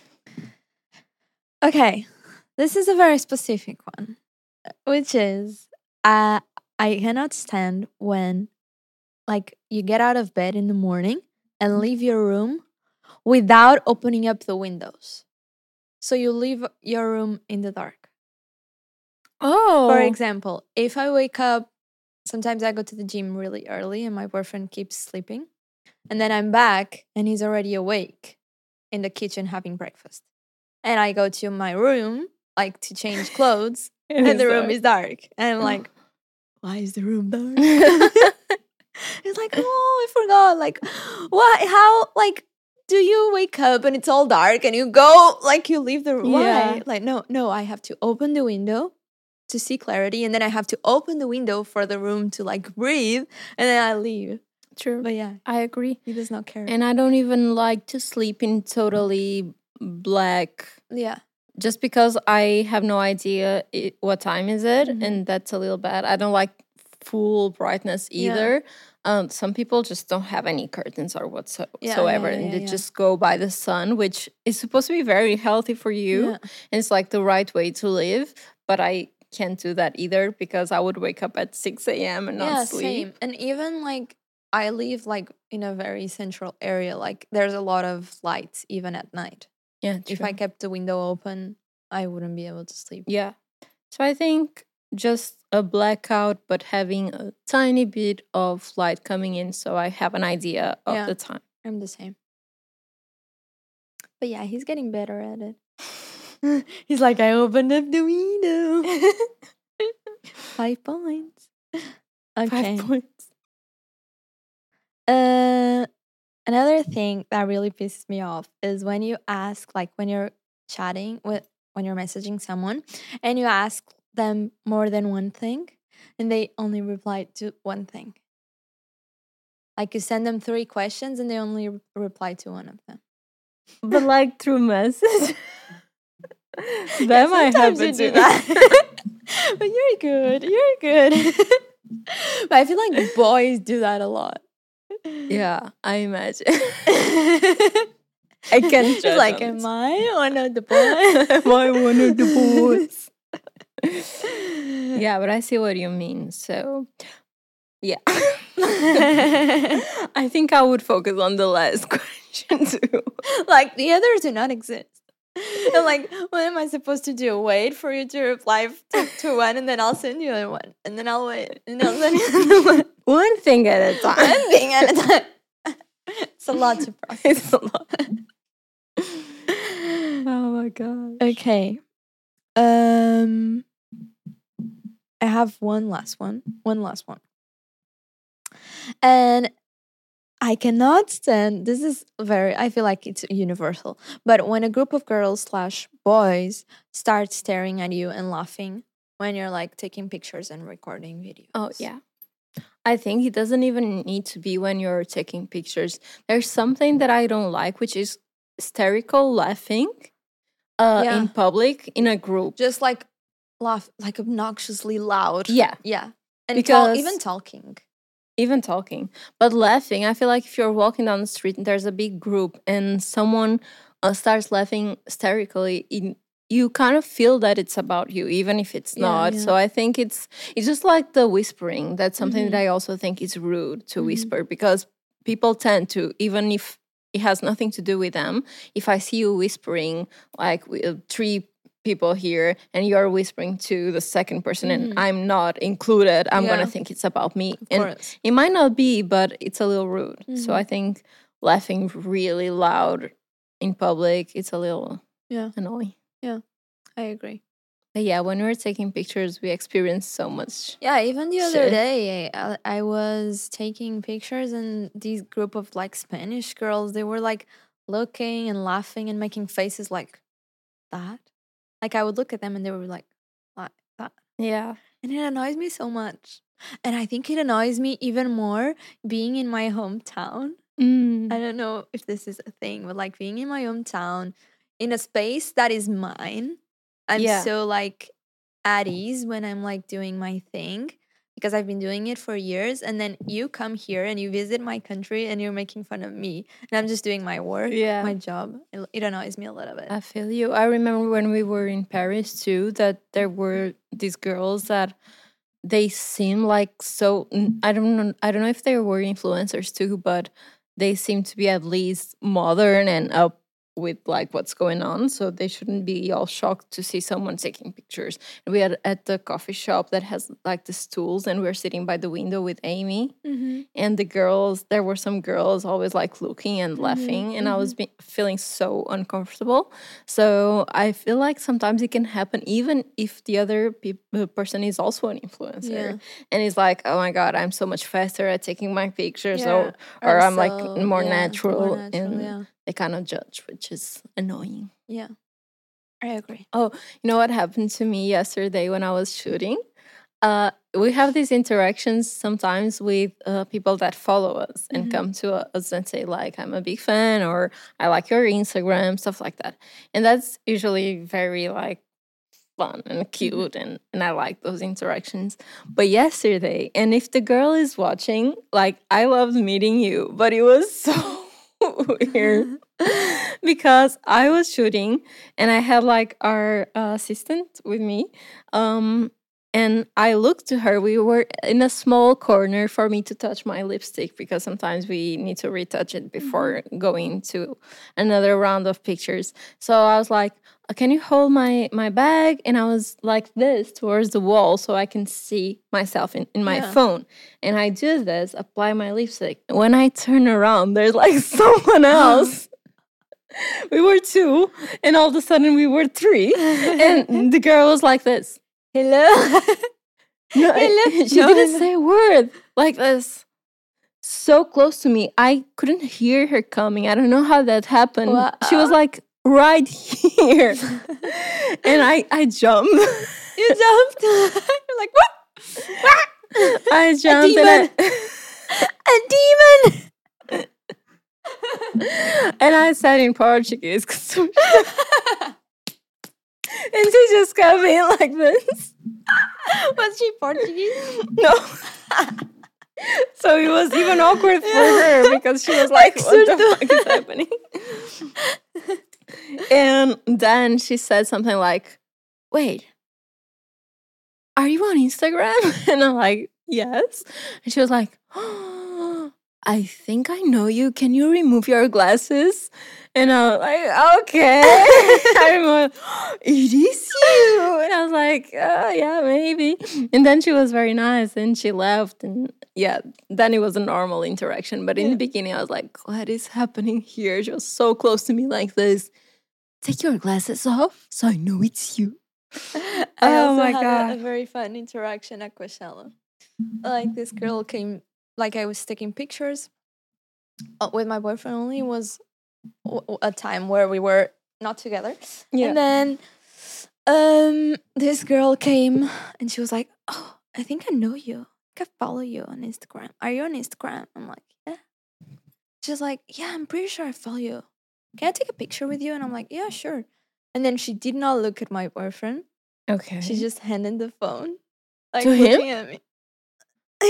Okay, this is a very specific one, which is uh, I cannot stand when like you get out of bed in the morning and leave your room without opening up the windows. So you leave your room in the dark. Oh. For example, if I wake up, sometimes I go to the gym really early and my boyfriend keeps sleeping. And then I'm back and he's already awake in the kitchen having breakfast. And I go to my room, like to change clothes, It and is the room dark. is dark. And I'm like, why is the room dark? It's like, oh, I forgot. Like, what? How? Like, do you wake up and it's all dark and you go, like, you leave the room? Yeah. Why? Like, no, no, I have to open the window to see clarity. And then I have to open the window for the room to, like, breathe. And then I leave. True. But yeah, I agree. he does not care. And I don't even like to sleep in totally black, yeah. just because I have no idea I what time is it, Mhm. and that's a little bad. I don't like full brightness Yeah. either. Um, some people just don't have any curtains or whatso- Yeah, whatsoever, yeah, and yeah, they yeah. just go by the sun, which is supposed to be very healthy for you, Yeah. and it's like the right way to live. But I can't do that either because I would wake up at six a.m. and not Yeah, sleep. same. And even like I live like in a very central area. Like there's a lot of lights even at night. Yeah, If true. I kept the window open, I wouldn't be able to sleep. Yeah. So I think just a blackout, but having a tiny bit of light coming in so I have an idea of Yeah. the time. I'm the same. But yeah, he's getting better at it. He's like, I opened up the window. Five points. Okay. Five points. Uh, another thing that really pisses me off is when you ask, like when you're chatting with, when you're messaging someone, and you ask them more than one thing, and they only reply to one thing. Like you send them three questions, and they only re- reply to one of them. But like through message. that Yeah, might sometimes happen you do too. that. But you're good. You're good. But I feel like boys do that a lot. Yeah, I imagine. I can't It's judge like, on am this. I one of the boys? Am I one of the boys? Yeah, but I see what you mean. So, yeah. I think I would focus on the last question too. Like the others do not exist. And like, what am I supposed to do? Wait for you to reply to, to one, and then I'll send you a one, and then I'll wait, and I'll send you another one. One thing at a time. One thing at a time. It's a lot to process. It's a lot. Oh my god. Okay. Um, I have one last one. One last one. And I cannot stand, this is very, I feel like it's universal, but when a group of girls slash boys start staring at you and laughing when you're like taking pictures and recording videos. Oh yeah. I think it doesn't even need to be when you're taking pictures. There's something that I don't like, which is hysterical laughing uh, Yeah. in public in a group. Just like laugh, like obnoxiously loud. Yeah. Yeah. And talk, even Because- talking. even talking, but laughing. I feel like if you're walking down the street and there's a big group and someone uh, starts laughing hysterically, in, you kind of feel that it's about you, even if it's Yeah, not. yeah. So I think it's it's just like the whispering. That's something Mhm. that I also think is rude to Mhm. whisper, because people tend to, even if it has nothing to do with them. If I see you whispering, like with three people here, and you're whispering to the second person, and Mhm. I'm not included, I'm Yeah. gonna think it's about me. Of And course. it might not be, but it's a little rude. So Mhm. I think laughing really loud in public, it's a little Yeah. annoying. Yeah. I agree. But yeah, when we're taking pictures, we experience so much. Yeah, even the other Shit. day, I, I was taking pictures, and these group of like Spanish girls, they were like looking and laughing and making faces like that. Like I would look at them, and they were like, like that. Yeah. And it annoys me so much. And I think it annoys me even more being in my hometown. Mm. I don't know if this is a thing, but like being in my hometown in a space that is mine, I'm Yeah. so like at ease when I'm like doing my thing because I've been doing it for years. And then you come here and you visit my country and you're making fun of me, and I'm just doing my work, Yeah. my job. It, it annoys me a little bit. I feel you. I remember when we were in Paris too, that there were these girls that they seem like so. n- I don't know. I don't know if they were influencers too, but they seem to be at least modern and up with like what's going on. So they shouldn't be all shocked to see someone taking pictures. And we are at the coffee shop that has like the stools, and we're sitting by the window with Amy. Mm-hmm. And the girls, there were some girls always like looking and laughing, and I was be- feeling so uncomfortable. So I feel like sometimes it can happen even if the other peop uh, person is also an influencer, Yeah. and it's like, oh my god, I'm so much faster at taking my pictures, Yeah. or or Or I'm like so- more yeah, natural, more natural, and yeah. they kind of judge, which is annoying. Yeah. I agree. Oh, you know what happened to me yesterday when I was shooting? Uh, we have these interactions sometimes with uh, people that follow us and Mhm. come to us and say, like, I'm a big fan, or I like your Instagram, stuff like that. And that's usually very like fun and cute, and, and I like those interactions. But yesterday, and if the girl is watching, like, I loved meeting you, but it was so weird because I was shooting and I had like our uh, assistant with me. Um, and I looked to her. We were in a small corner for me to touch my lipstick because sometimes we need to retouch it before going to another round of pictures. So I was like, "Uh, can you hold my my bag?" And I was like this towards the wall so I can see myself in, in my Yeah. phone. And I do this, apply my lipstick. When I turn around, there's like someone else. We were two, and all of a sudden we were three. And the girl was like this. Hello. No, Hello. she No, didn't hello. say a word, like this. So close to me. I couldn't hear her coming. I don't know how that happened. She was Wow. like right here. And I, I jumped. You jumped. You're like, what? I A jumped and demon. I, A demon. and I said in Portuguese. 'cause- and she just kept me like this. Was she Portuguese? No. So it was even awkward for her because she was like, what the fuck is happening? And then she said something like, wait, are you on Instagram? And I'm like, yes. And she was like, oh, I think I know you. Can you remove your glasses? And I was like, okay. I remember, it is you. And I was like, oh, yeah, maybe. And then she was very nice and she left. And yeah, then it was a normal interaction. But in the beginning, I was like, what is happening here? She was so close to me like this. Take your glasses off so I know it's you. I Oh also my had a, God. a very fun interaction at Coachella. Like this girl came, like I was taking pictures uh, with my boyfriend. Only it was w- w- a time where we were not together. Yeah. And then um this girl came and she was like, oh, I think I know you. I think I follow you on Instagram. Are you on Instagram? I'm like, yeah. She's like, yeah, I'm pretty sure I follow you. Can I take a picture with you? And I'm like, yeah, sure. And then she did not look at my boyfriend. Okay. She just handed the phone, like To him? looking at me.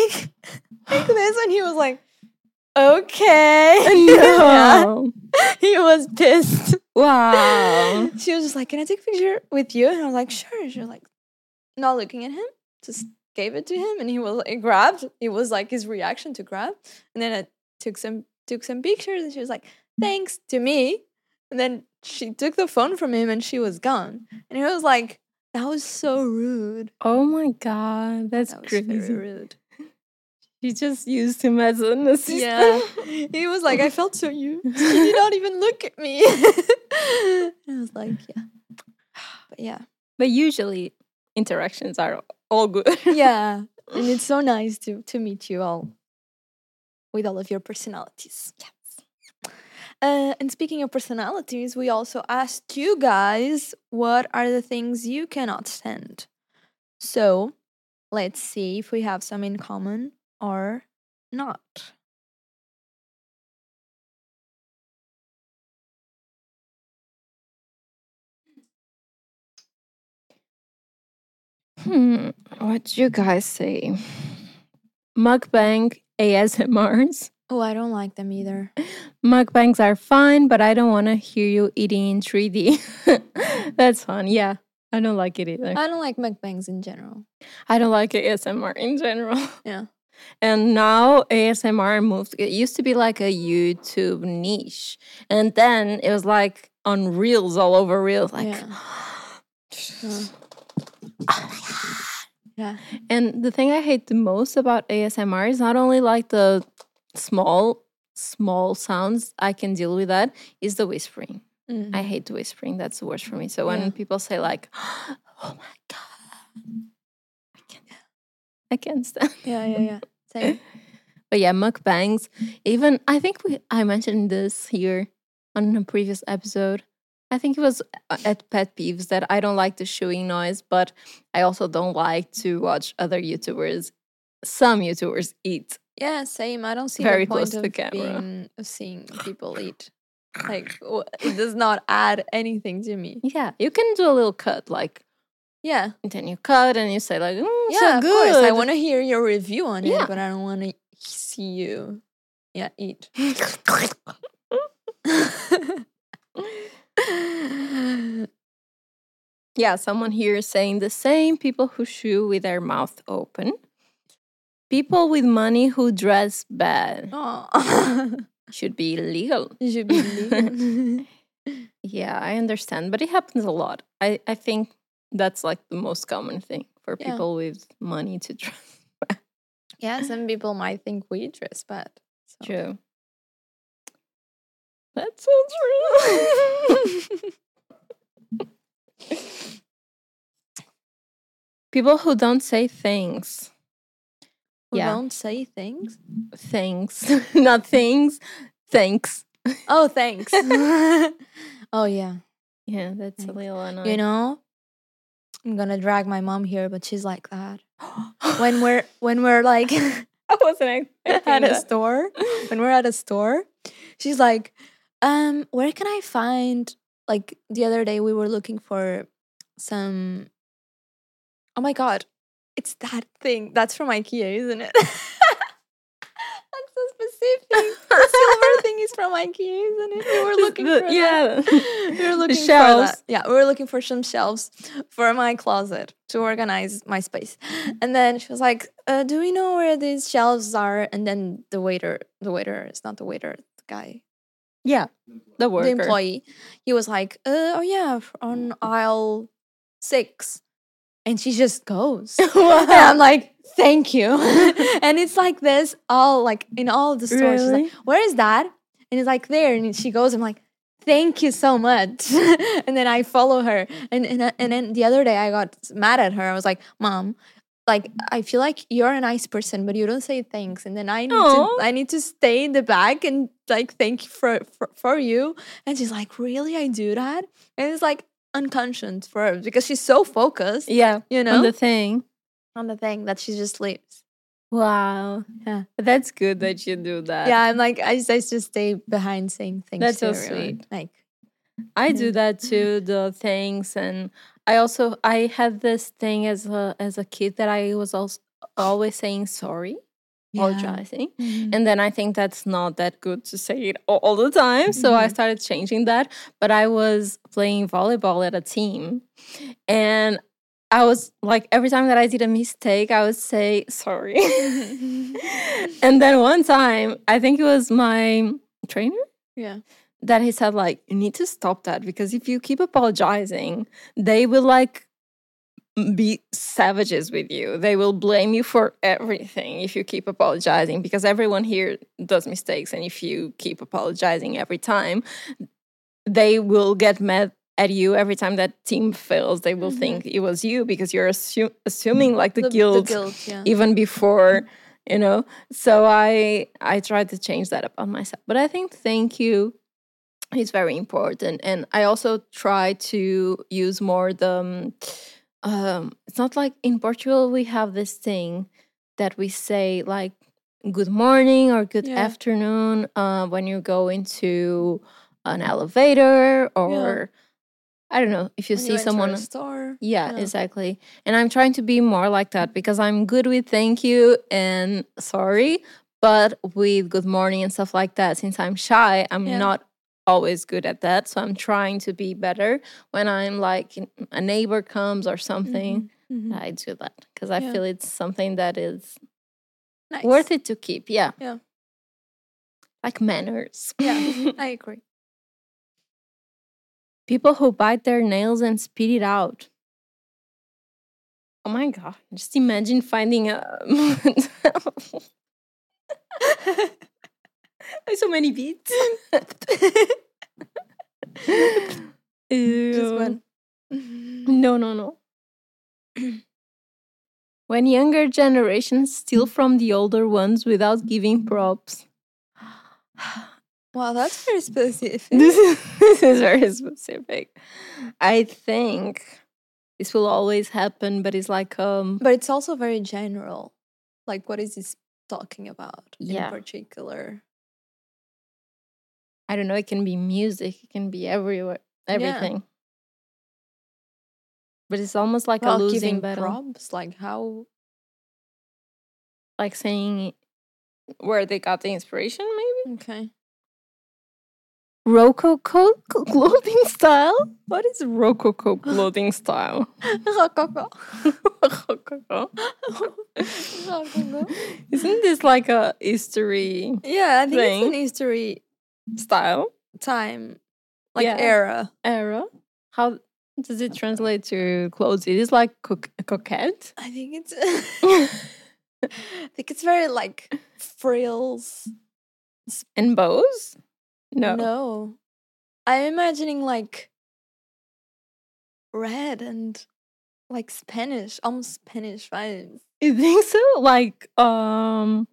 like like this, and he was like, okay. No. Yeah. He was pissed. Wow. She was just like, can I take a picture with you? And I was like, sure. She was like, not looking at him, just gave it to him, and he was like, grabbed. It was like his reaction to grab, and then I took some took some pictures, and she was like, thanks to me, and then she took the phone from him, and she was gone. And he was like, that was so rude. Oh my god, that's That was crazy. very rude. She just used him as an assistant. Yeah, he was like, I felt so used. He did not even look at me. I was like, yeah, but yeah, But usually interactions are all good. yeah, and it's so nice to to meet you all with all of your personalities. Yes. Uh, and speaking of personalities, we also asked you guys what are the things you cannot stand. So let's see if we have some in common or not. Hmm. What do you guys say? Mukbang A S M Rs. Oh, I don't like them either. Mukbangs are fine, but I don't want to hear you eating in three D. That's fun. Yeah. I don't like it either. I don't like mukbangs in general. I don't like A S M R in general. Yeah. And now A S M R moved. It used to be like a YouTube niche. And then it was like on Reels, all over Reels. Like, Yeah. oh my God. Yeah. And the thing I hate the most about A S M R is not only like the small, small sounds, I can deal with that, is the whispering. Mhm. I hate the whispering. That's the worst for me. So when Yeah. people say like, oh my God, I can't, I can't stand. Yeah, yeah, yeah. Same. But yeah, mukbangs. Even I think we I mentioned this here on a previous episode. I think it was uh, at Pet Peeves that I don't like the chewing noise, but I also don't like to watch other YouTubers, some YouTubers eat. Yeah, same. I don't see Very the point close to of the camera. being of seeing people eat. Like w- it does not add anything to me. Yeah, you can do a little cut, like, Yeah. and then you cut and you say like, mm, Yeah, so of good. course. I want to hear your review on Yeah. it, but I don't want to see you. Yeah, eat. Yeah, someone here is saying the same. People who chew with their mouth open. People with money who dress bad. Oh. Should be illegal. You should be legal. Yeah, I understand, but it happens a lot. I, I think that's like the most common thing for Yeah. people with money to dress. Yeah, some people might think we dress bad. So. True. That's so true. People who don't say things. Who Yeah. don't say things. Thanks. Not things. Thanks. Oh, thanks. Oh yeah. Yeah, that's a Thanks. little annoying. You know, I'm gonna drag my mom here, but she's like that. When we're when we're like I wasn't expecting at a that. store, when we're at a store, she's like, um, where can I find, like, the other day we were looking for some, oh my god, it's that thing that's from IKEA, isn't it? That's so specific. The silver thing is from IKEA, isn't it? We were Just looking the- for yeah. that. We were looking for shelves. that. Yeah, we were looking for some shelves for my closet to organize my space. And then she was like, uh, do we know where these shelves are? And then the waiter, the waiter, it's not the waiter, the guy, Yeah. The worker. the employee, he was like, uh, oh yeah, f- on aisle six. And she just goes. And I'm like, thank you. And it's like this all like in all the stores. She's like, Really? where is that? And it's like there. And she goes, I'm like, thank you so much. And then I follow her. And, and uh, and then the other day I got mad at her. I was like, Mom, like I feel like you're a nice person, but you don't say thanks. And then I need Aw. to I need to stay in the back and like thank you for, for for you. And she's like, really? I do that? And it's like unconscious for her because she's so focused, Yeah. you know, On the thing. on the thing that she just leaves. Wow. Yeah. That's good that you do that. Yeah, I'm like, I just, I just stay behind saying things. That's to so everyone. sweet. Like, I Yeah. do that too, the things, and I also I had this thing as a as a kid that I was also always saying sorry. apologizing. Mhm. And then I think that's not that good to say it all, all the time. So I Mhm. started changing that. But I was playing volleyball at a team. And I was like, every time that I did a mistake, I would say sorry. And then one time, I think it was my trainer Yeah. that he said, like, you need to stop that because if you keep apologizing, they will like be savages with you. They will blame you for everything if you keep apologizing because everyone here does mistakes. And if you keep apologizing every time, they will get mad at you every time that team fails. They will Mhm. think it was you because you're assu- assuming like the, The, guilt the guilt, yeah. even before, you know. So I I tried to change that about myself. But I think thank you is very important. And I also try to use more the um, um it's not like in Portugal we have this thing that we say like good morning or good Yeah. afternoon uh, when you go into an elevator or I don't know if you When see you enter someone a store. yeah, exactly. And I'm trying to be more like that because I'm good with thank you and sorry, but with good morning and stuff like that, since I'm shy, I'm Yeah. not always good at that. So I'm trying to be better when I'm like in- a neighbor comes or something. Mhm. Mhm. I do that because I Yeah. feel it's something that is Nice. worth it to keep. Yeah. Yeah. Like manners. Yeah, I agree. People who bite their nails and spit it out. Oh my god! Just imagine finding a. There's so many beats. Just Ew. one. No, no, no. When younger generations steal from the older ones without giving props. Wow, that's very specific. This is, this is very specific. I think this will always happen, but it's like um But it's also very general. Like, what is this talking about Yeah. in particular? I don't know. It can be music. It can be everywhere. Everything. But it's almost like a Well, losing giving battle. props, like how? Like saying where they got the inspiration, maybe. Okay. Rococo clothing style? What is Rococo clothing style? Rococo. Rococo. Rococo. Isn't this like a history Yeah, I think it's Thing. an history style time, like Yeah. era. era? How does it translate to clothes? It is like co- coquette. I think it's. I think it's very like frills. And bows? No. No. I'm imagining like red and like Spanish, almost Spanish vibes. You think so? Like um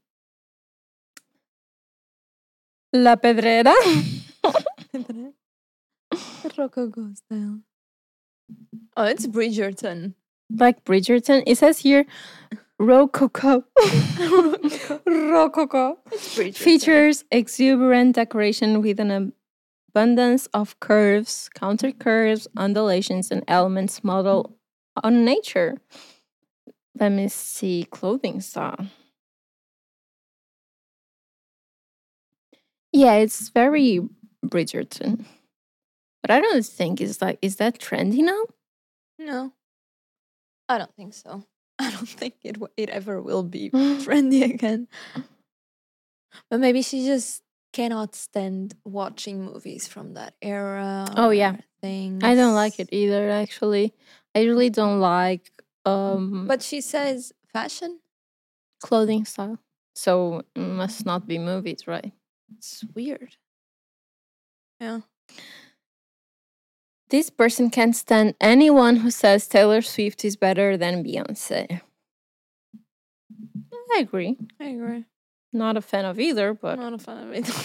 La Pedrera? Rococo style. Oh, it's Bridgerton. Like Bridgerton? It says here Rococo. Rococo. It's Bridgerton. Features exuberant decoration with an abundance of curves, counter curves, undulations, and elements modeled on nature. Let me see clothing style. Yeah, it's very Bridgerton. But I don't think it's like is that trendy now? No, I don't think so. I don't think it w- it ever will be trendy again. But maybe she just cannot stand watching movies from that era. Oh, yeah. or things. I don't like it either actually. I really don't like um But she says fashion. clothing style. So it must not be movies, right? It's weird. Yeah. This person can't stand anyone who says Taylor Swift is better than Beyonce. I agree. I agree. Not a fan of either, but I'm not a fan of it.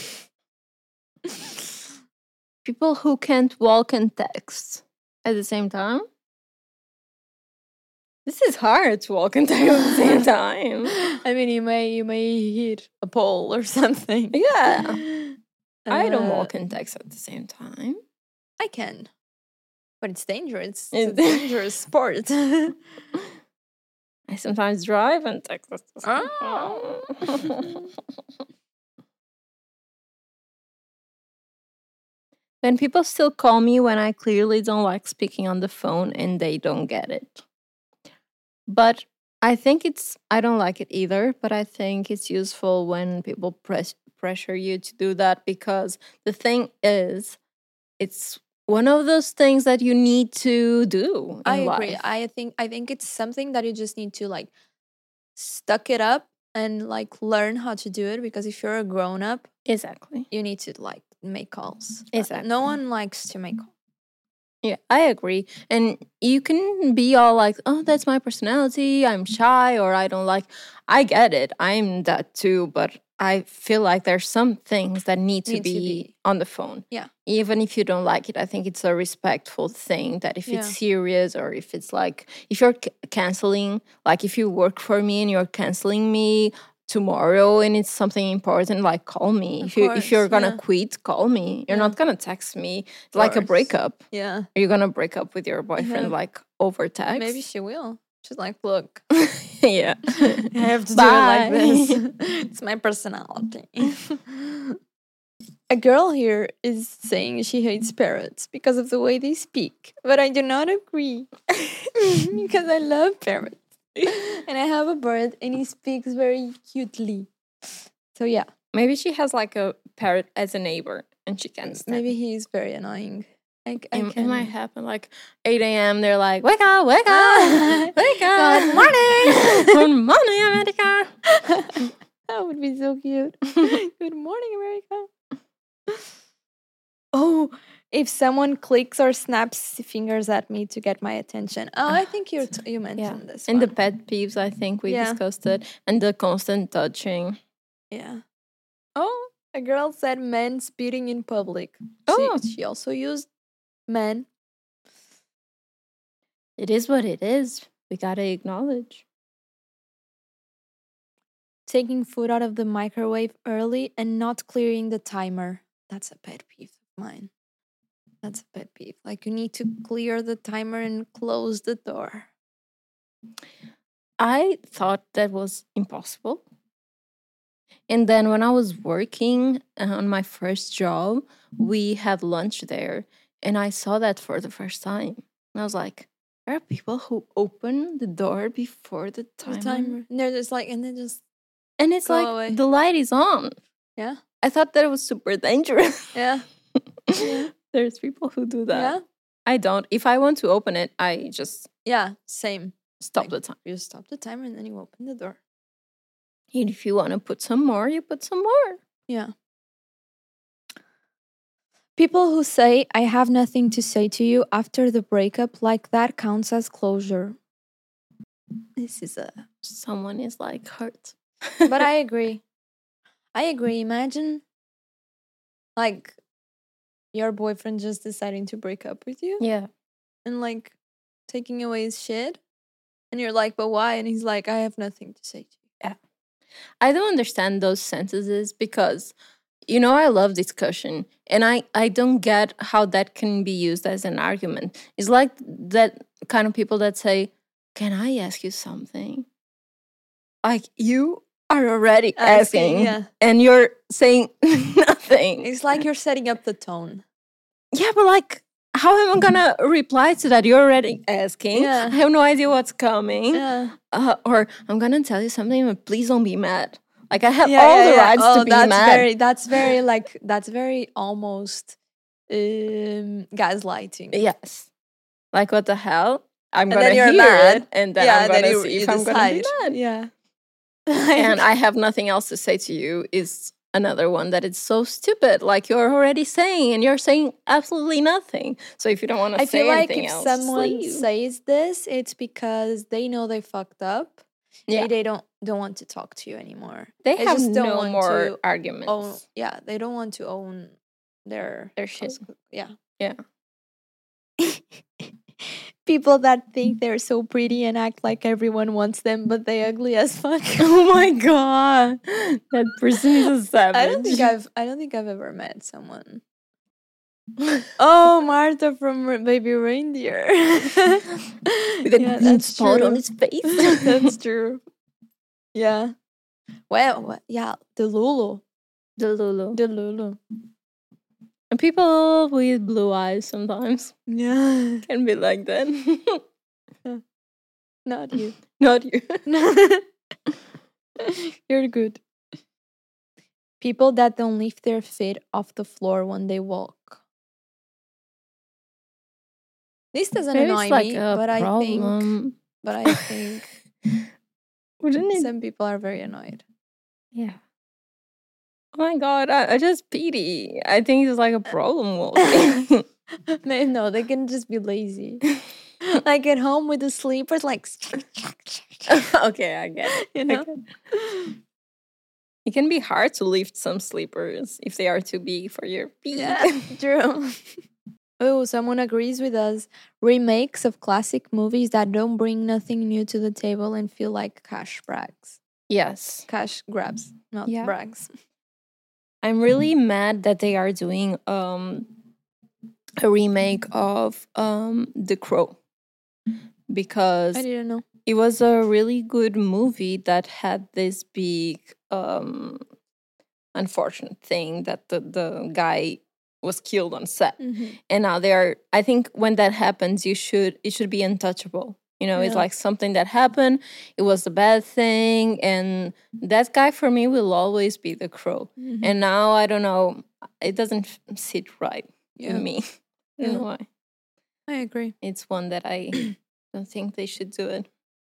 people who can't walk and text at the same time. This is hard to walk and text at the same time. I mean, you may you may hit a pole or something. Yeah. I don't Uh, walk and text at the same time. I can, but it's dangerous. It's a It's- dangerous sport. I sometimes drive and text. Oh. Then people still call me when I clearly don't like speaking on the phone and they don't get it. But I think it's, I don't like it either, but I think it's useful when people press, pressure you to do that, because the thing is, it's one of those things that you need to do in I agree. life. I think I think it's something that you just need to like stuck it up and like learn how to do it, because if you're a grown up, Exactly. you need to like make calls. Uh, Exactly. No one likes to make calls. Yeah, I agree. And you can be all like, oh, that's my personality. I'm shy, or I don't like. I get it. I'm that too. But I feel like there's some things that need to, Need to be, be- on the phone. Yeah. Even if you don't like it, I think it's a respectful thing that if it's Yeah. serious, or if it's like, if you're c- canceling, like if you work for me and you're canceling me tomorrow and it's something important, like call me. Of If, you, if you're course, gonna yeah. quit, call me. You're Yeah. not gonna text me. It's like a course. breakup. Yeah. Are you gonna break up with your boyfriend Yeah. like over text? Maybe she will. She's like, look, Yeah. I have to Bye. do it like this. It's my personality. A girl here is saying she hates parrots because of the way they speak, but I do not agree because I love parrots. And I have a bird and he speaks very cutely. So yeah, Maybe she has like a parrot as a neighbor and she can stand. maybe he's very annoying. I, I It, it can. might happen like eight a.m. They're like, wake up, wake up, wake up. Good morning. Good morning, America. That would be so cute. Good morning, America. Oh, if someone clicks or snaps fingers at me to get my attention. Oh, I think you t- you mentioned this. And the one. pet peeves, I think we Yeah. discussed it. And the constant touching. Yeah. Oh, a girl said men spitting in public. Oh. She, she also used men. It is what it is. We gotta acknowledge. Taking food out of the microwave early and not clearing the timer. That's a pet peeve of mine. That's a pet peeve. Like you need to clear the timer and close the door. I thought that was impossible. And then when I was working uh, on my first job, we had lunch there. And I saw that for the first time. And I was like, there are people who open the door before the The timer. timer. And they're just like, and then just, And it's Go like, away. the light is on. yeah, I thought that it was super dangerous. yeah, yeah. There's people who do that. yeah, I don't. If I want to open it, I just yeah, same. stop Like, the time. You stop the timer and then you open the door. And if you want to put some more, you put some more. Yeah. People who say, I have nothing to say to you after the breakup, like that counts as closure. This is a. Someone is like hurt. But I agree. I agree. Imagine, like, your boyfriend just deciding to break up with you Yeah. and, like, taking away his shit. And you're like, but why? And he's like, I have nothing to say to you. I don't understand those sentences because, you know, I love discussion and I, I don't get how that can be used as an argument. It's like that kind of people that say, can I ask you something? Like you are already asking, yeah. and you're saying nothing. It's like you're setting up the tone. Yeah, but like, how am I gonna reply to that? You're already asking. Yeah. I have no idea what's coming. Yeah. Uh, or I'm gonna tell you something, but please don't be mad. Like I have Yeah, all yeah, the yeah. rights Oh, to be that's mad. very that's very like that's very almost um gaslighting. Yes. Like what the hell? I'm And gonna then you're hear mad. it, and then yeah, I'm gonna then you, see you if I'm gonna be decide. mad. Yeah. And I have nothing else to say to you is another one that it's so stupid. Like you're already saying, and you're saying absolutely nothing. So if you don't want to I say feel like anything if else, just someone leave. says this, it's because they know they fucked up. Yeah. They, they don't don't want to talk to you anymore. They They have just don't no want more to arguments. Own, yeah, they don't want to own their Their shit. Yeah. Yeah. People that think they're so pretty and act like everyone wants them, but they ugly as fuck. Oh my god, that person is a savage. I don't think I've I don't think I've ever met someone Oh, Martha from Re- Baby Reindeer. With a Yeah, green that's spot on true. his face. That's true. Yeah. Well, wha- yeah, the Lulu. The Lulu. The Lulu. And people with blue eyes sometimes Yeah. can be like that. Not you. Not you. You're good. People that don't lift their feet off the floor when they walk. This doesn't Maybe annoy it's like me, a but I think problem. but I think Wouldn't it? some people are very annoyed. Yeah. Oh my god, I, I just pity. I think it's like a problem walking. They, no, they can just be lazy. Like at home with the sleepers, like Okay, I get it. you I know. get it. It can be hard to lift some sleepers if they are too big for your feet. Yeah, true. Oh, someone agrees with us. Remakes of classic movies that don't bring nothing new to the table and feel like cash brags. Yes. Cash grabs, not Yeah. brags. I'm really mad that they are doing um a remake of um The Crow because I didn't know. it was a really good movie that had this big um unfortunate thing that the, the guy was killed on set. Mhm. And now they are, I think when that happens you should it should be untouchable. You know, it's Yeah. like something that happened, it was a bad thing, and that guy for me will always be The Crow. Mhm. And now I don't know, it doesn't f- sit right Yeah. with me. I don't Yeah. know why. I agree. It's one that I don't think they should do it.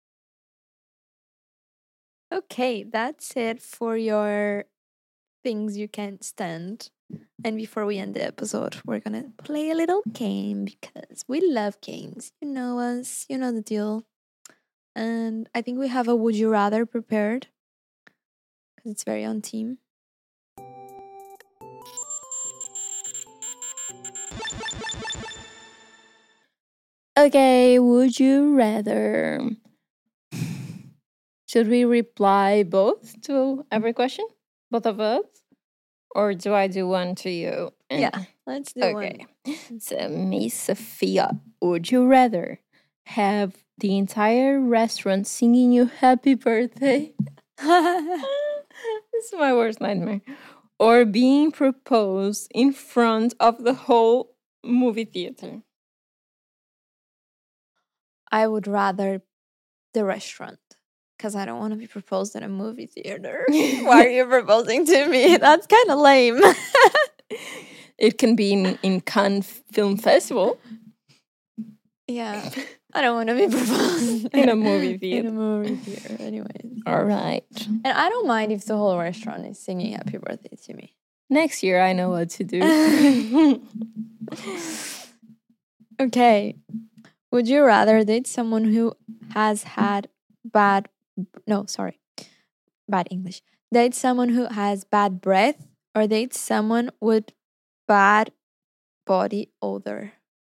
Okay, that's it for your things you can't stand. And before we end the episode, we're gonna play a little game because we love games. You know us, you know the deal. And I think we have a would you rather prepared because it's very on team. Okay, would you rather? Should we reply both to every question? Both of us? Or do I do one to you? and- Yeah, let's do Okay. So, Miss Sophia, would you rather have the entire restaurant singing you happy birthday? one. This is my worst nightmare. Or being proposed in front of the whole movie theater? I would rather the restaurant because I don't want to be proposed in a movie theater. Why are you proposing to me? That's kind of lame. It can be in, in Cannes Film Festival. Yeah, I don't want to be proposed In a movie In a theater. movie theater, anyways. All right. And I don't mind if the whole restaurant is singing happy birthday to me. Next year, I know what to do. Okay. Would you rather date someone who has had bad, no, sorry, bad English. Date someone who has bad breath or date someone with bad body odor?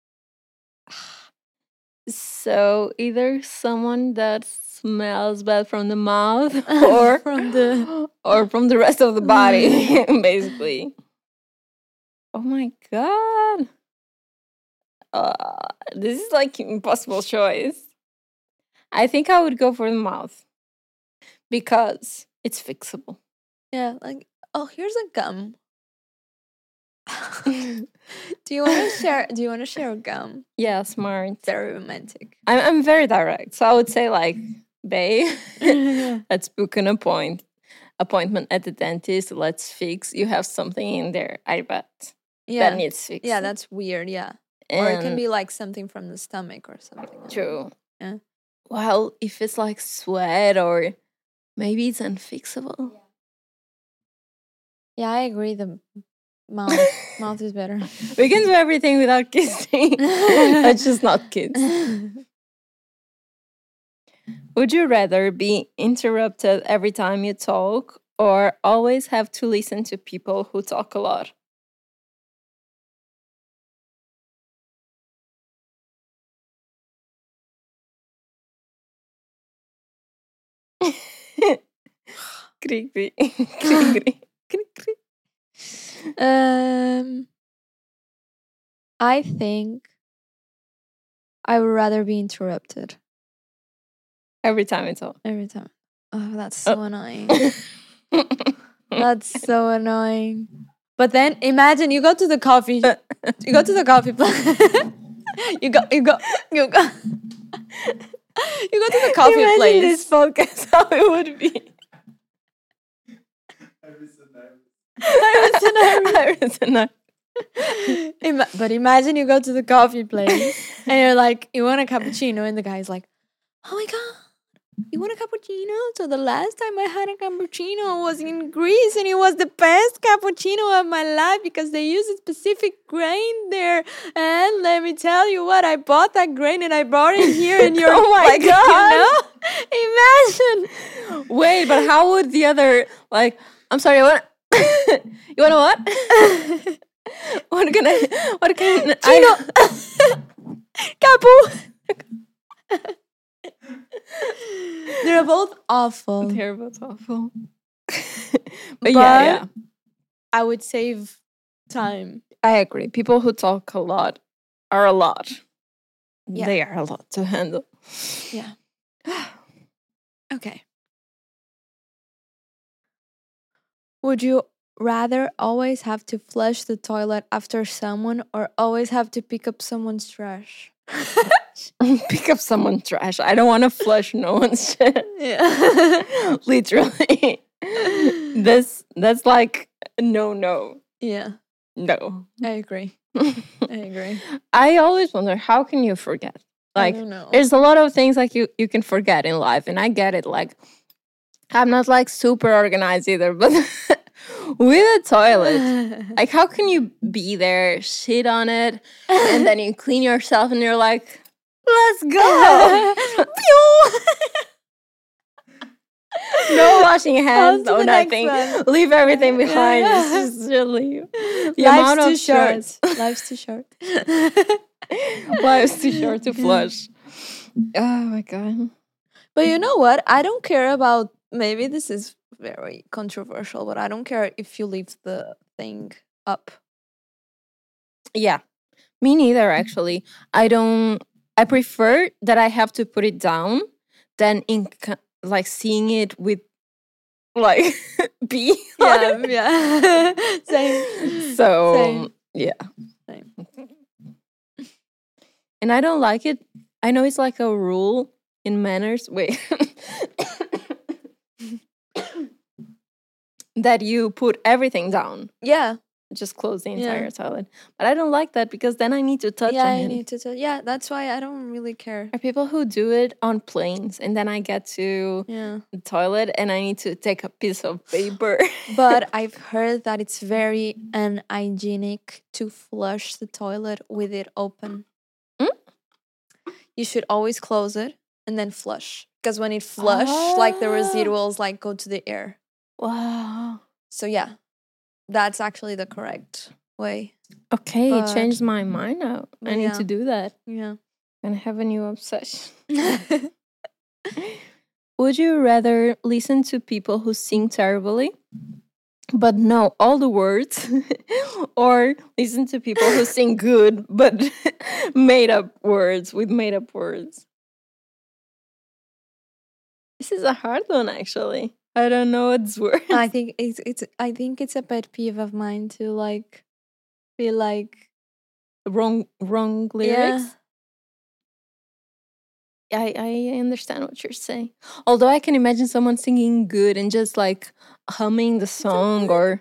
So either someone that smells bad from the mouth or From the- or from the rest of the body, basically. Oh my god. Uh, this is like impossible choice. I think I would go for the mouth because it's fixable. Yeah, like, oh, here's a gum. Do you want to share? Do you want to share a gum? Yeah, smart. Very romantic. I'm I'm very direct, so I would say like, babe, Yeah. let's book an appoint appointment at the dentist. Let's fix. You have something in there, I bet Yeah, that needs fixing. yeah, that's weird. Yeah, or it can And- be like something from the stomach or something. true. Yeah. Well, if it's like sweat or maybe it's unfixable. Yeah, I agree. The mouth mouth is better. We can do everything without kissing. Let's just not kiss. Would you rather be interrupted every time you talk or always have to listen to people who talk a lot? Cri, cri, cri, cri. um, I think I would rather be interrupted Every time it's all. every time. Oh, that's so Oh. annoying. That's so annoying. But then imagine you go to the coffee, you go to the coffee place. you go, you go, you go. You go to the coffee Imagine place. this podcast, how it would be. Iris and I. Ima- but imagine you go to the coffee place and you're like, you want a cappuccino, and the guy's like, oh my god, you want a cappuccino? So the last time I had a cappuccino was in Greece, and it was the best cappuccino of my life because they use a specific grain there. And let me tell you what, I bought that grain and I brought it here, and you're Oh my like, God. you know, imagine. Wait, but how would the other, like, I'm sorry, what? You want to what? What can I, what can I? Capu. They're both awful. Terrible, it's awful. But, yeah, yeah. I would save time. I agree. People who talk a lot are a lot. Yeah. They are a lot to handle. Yeah. Okay. Would you rather always have to flush the toilet after someone, or always have to pick up someone's trash? Pick up someone's trash. I don't want to flush no one's shit. Yeah. Literally. This that's like no no. Yeah. No. I agree. I agree. I always wonder, how can you forget? Like I don't know. there's a lot of things like you you can forget in life, and I get it. Like I'm not like super organized either, but with a toilet, like how can you be there, shit on it, and then you clean yourself and you're like, let's go. No washing hands, On to no the next nothing. one. Leave everything behind. Yeah. It's just really the Life's amount too of short. shirts. Life's too short. Life's too short to flush. Oh my god. But you know what? I don't care about, maybe this is very controversial, but I don't care if you leave the thing up. Yeah. Me neither, actually. I don't I prefer that I have to put it down than in co- like seeing it with like pee on Yeah, it. yeah. Same. So Same. yeah. Same. And I don't like it. I know it's like a rule in manners. Wait. That you put everything down. Yeah. Just close the Yeah. entire toilet. But I don't like that because then I need to touch Yeah, on I it. need to tell. Yeah, that's why I don't really care. Are people who do it on planes, and then I get to Yeah. the toilet and I need to take a piece of paper. But I've heard that it's very unhygienic to flush the toilet with it open. Mm? You should always close it and then flush. Because when it flush, like the Ah. residuals like go to the air. Wow. So yeah, that's actually the correct way. Okay, But- it changed my mind now. but I need yeah. to do that Yeah. and have a new obsession. Would you rather listen to people who sing terribly but know all the words, or listen to people who sing good but made up words with made up words? This is a hard one, actually. I don't know what's worse. I think it's it's I think it's a pet peeve of mine to like be like wrong, wrong lyrics. I, I understand what you're saying. Although I can imagine someone singing good and just like humming the song, or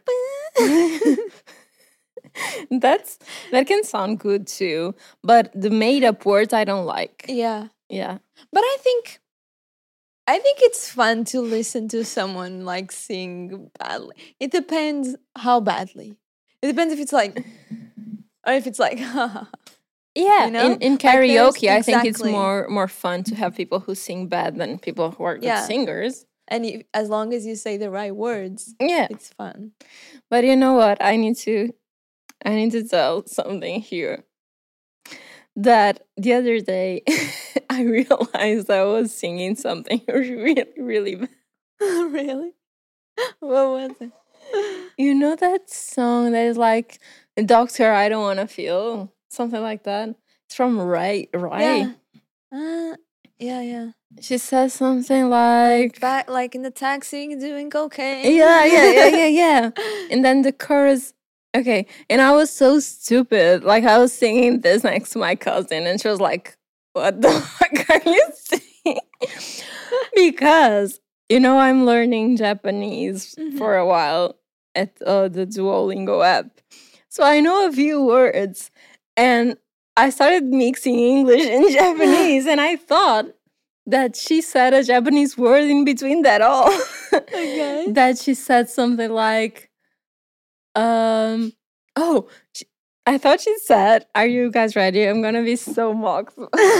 that's that can sound good too. But the made up words I don't like. yeah. Yeah. But I think I think it's fun to listen to someone like sing badly. It depends how badly. It depends if it's like or if it's like Yeah. You know? In, in Like, there's- karaoke, I think it's exactly. more more fun to have people who sing bad than people who are good Yeah. singers. and if, as long as you say the right words, Yeah. it's fun. But you know what? I need to I need to tell something here. That the other day I realized I was singing something really, really bad. Really? What was it? You know that song that is like, Doctor, I don't want to feel something like that. It's from Ray. Ray. Yeah. Uh, yeah, yeah. She says something like, Back like in the taxi doing cocaine. yeah, yeah, yeah, yeah, yeah. And then the chorus. Okay, and I was so stupid. Like I was singing this next to my cousin, and she was like, "What the fuck are you singing?" Because you know I'm learning Japanese Mhm. for a while at uh, the Duolingo app, so I know a few words, and I started mixing English and Japanese, and I thought that she said a Japanese word in between that all. Okay. That she said something like. Um. Oh, sh- I thought she said, "Are you guys ready? I'm gonna be so mocked."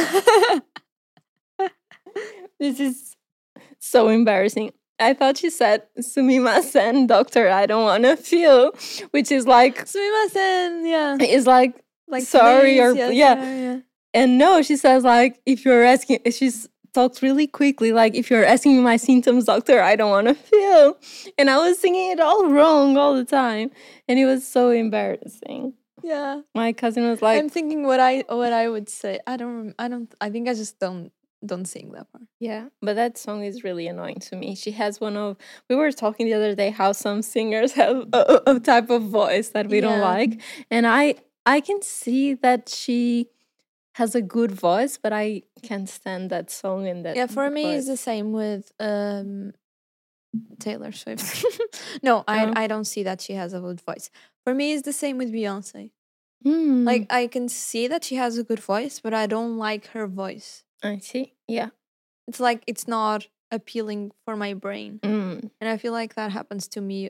This is so embarrassing. I thought she said, "Sumimasen, doctor. I don't wanna feel," which is like, Sumimasen, yeah. is like, Like sorry please, or yes, yeah. sorry, yeah. And no, she says like, if you're asking, she's talks really quickly. Like, if you're asking me my symptoms, doctor, I don't wanna feel. And I was singing it all wrong all the time, and it was so embarrassing. Yeah. My cousin was like, I'm thinking what I what I would say. I don't rem- I don't I think I just don't don't sing that part. yeah, but that song is really annoying to me. She has one of, we were talking the other day how some singers have a, a type of voice that we don't Yeah. like. And I I can see that she has a good voice, but I can't stand that song and that Yeah, for me it's the voice. same with um Taylor Swift. No, I Oh. I don't see that she has a good voice. For me it's the same with Beyonce. Hmm, Like I can see that she has a good voice, but I don't like her voice. I see. Yeah. It's like it's not appealing for my brain. Mm. And I feel like that happens to me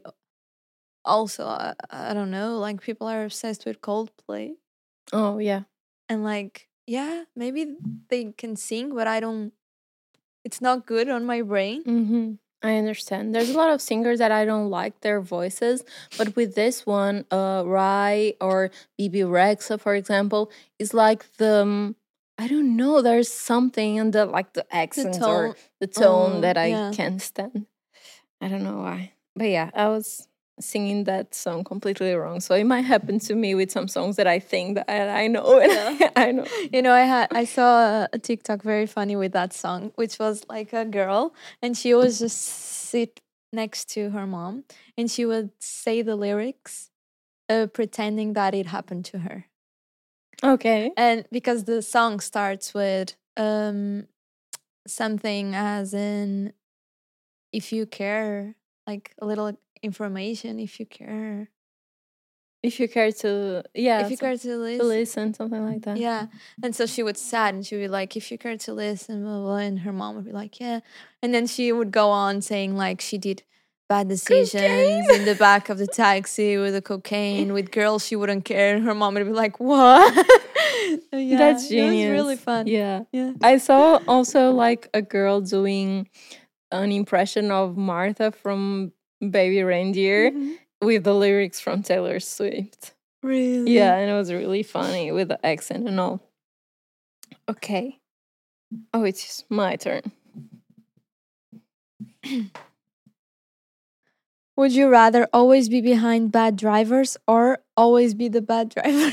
also. I, I don't know, like people are obsessed with Coldplay Oh, yeah. and like yeah, maybe they can sing, but I don't it's not good on my brain. Mm-hmm. I understand. There's a lot of singers that I don't like their voices, but with this one, uh, Rai or B B Rexa, for example, is like the um, I don't know. There's something in the like the accents or tone. the tone Oh, that I yeah. can't stand. I don't know why, but yeah, I was singing that song completely wrong. So it might happen to me with some songs that I think that I, I know and Yeah. I know. You know, I had I saw a, a TikTok very funny with that song, which was like a girl, and she was just sit next to her mom, and she would say the lyrics, uh, pretending that it happened to her. Okay. And because the song starts with um something as in, if you care, like a little information, if you care, If you care to, yeah, if you some- care to listen. to listen, something like that. Yeah. And so she would sad and she would be like, if you care to listen, blah, blah, blah, and her mom would be like, yeah. And then she would go on saying like she did bad decisions in the back of the taxi with the cocaine with girls she wouldn't care, and her mom would be like, what? So, yeah, That's It genius. was really fun. Yeah. Yeah. I saw also like a girl doing an impression of Martha from Baby Reindeer Mhm. with the lyrics from Taylor Swift. Really? Yeah, and it was really funny with the accent and all. Okay. Oh, it's my turn. Would you rather always be behind bad drivers or always be the bad driver?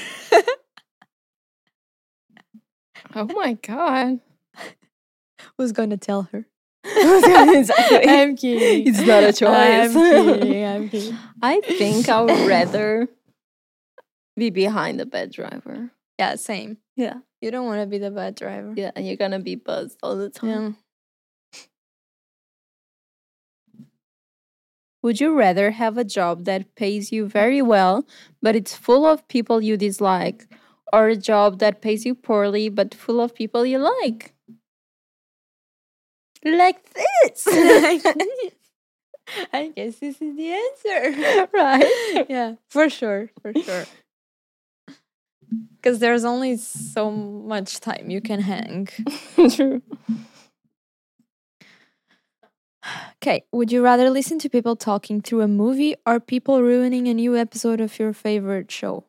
Oh my god. Who's gonna tell her? Exactly. I'm kidding. It's not a choice. I'm kidding. I'm kidding. I think I would rather be behind the bad driver. Yeah, same. Yeah. You don't want to be the bad driver. Yeah, and you're gonna be buzzed all the time. Yeah. Would you rather have a job that pays you very well, but it's full of people you dislike, or a job that pays you poorly, but full of people you like? Like this. I guess this is the answer. Right. Yeah, for sure. For sure. Because there's only so much time you can hang. True. Okay, would you rather listen to people talking through a movie or people ruining a new episode of your favorite show?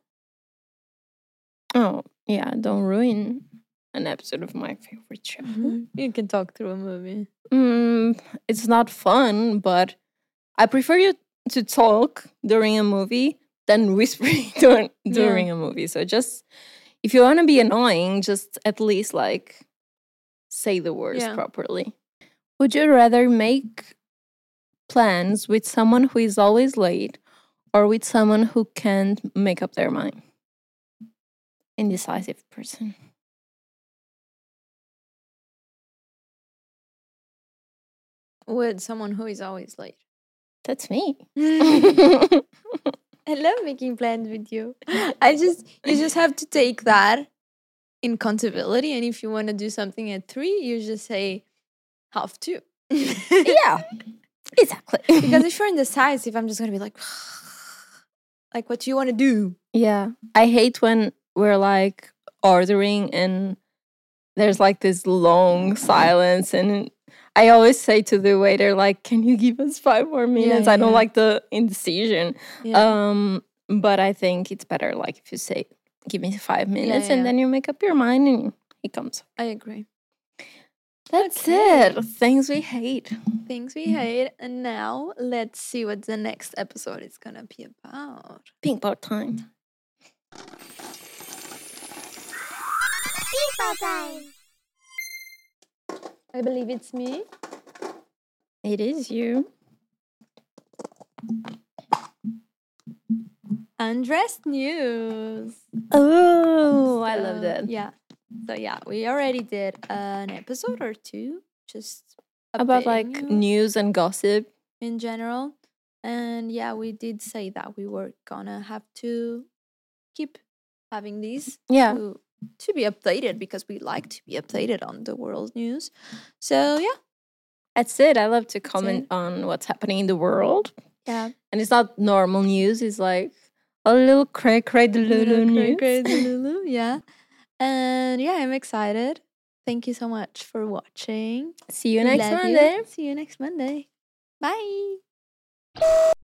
Oh, yeah, don't ruin an episode of my favorite show. You can talk through a movie. Mm, it's not fun, but I prefer you to talk during a movie than whispering during, during a movie. So just if you want to be annoying, just at least like say the words Yeah. properly. Would you rather make plans with someone who is always late or with someone who can't make up their mind? Indecisive person. With someone who is always late. That's me. I love making plans with you. I just you just have to take that in accountability, and if you want to do something at three, you just say half two. Yeah, exactly. Because if you're indecisive, I'm just gonna be like, like, what do you want to do? Yeah, I hate when we're like ordering and there's like this long silence, and I always say to the waiter like, "Can you give us five more minutes?" yeah, I don't yeah. like the indecision. Yeah. Um, but I think it's better like if you say, "Give me five minutes," yeah, and yeah. then you make up your mind and he comes. I agree. That's Okay. it. Things we hate. Things we hate, and now let's see what the next episode is gonna be about. Ping pong time. People time. I believe it's me. It is you. Undress news. Oh, I love So, that. Yeah. So yeah, we already did an episode or two, just About updating like you news and gossip. in general. And yeah, we did say that we were gonna have to keep having these Yeah. to to be updated because we like to be updated on the world news. So yeah, That's it. I love to That's comment it. on what's happening in the world. yeah. And it's not normal news. It's like a little cray cray the little news. Crazy Lulu, yeah. And yeah, I'm excited. Thank you so much for watching. See you We next love you. Monday. See you next Monday. Bye.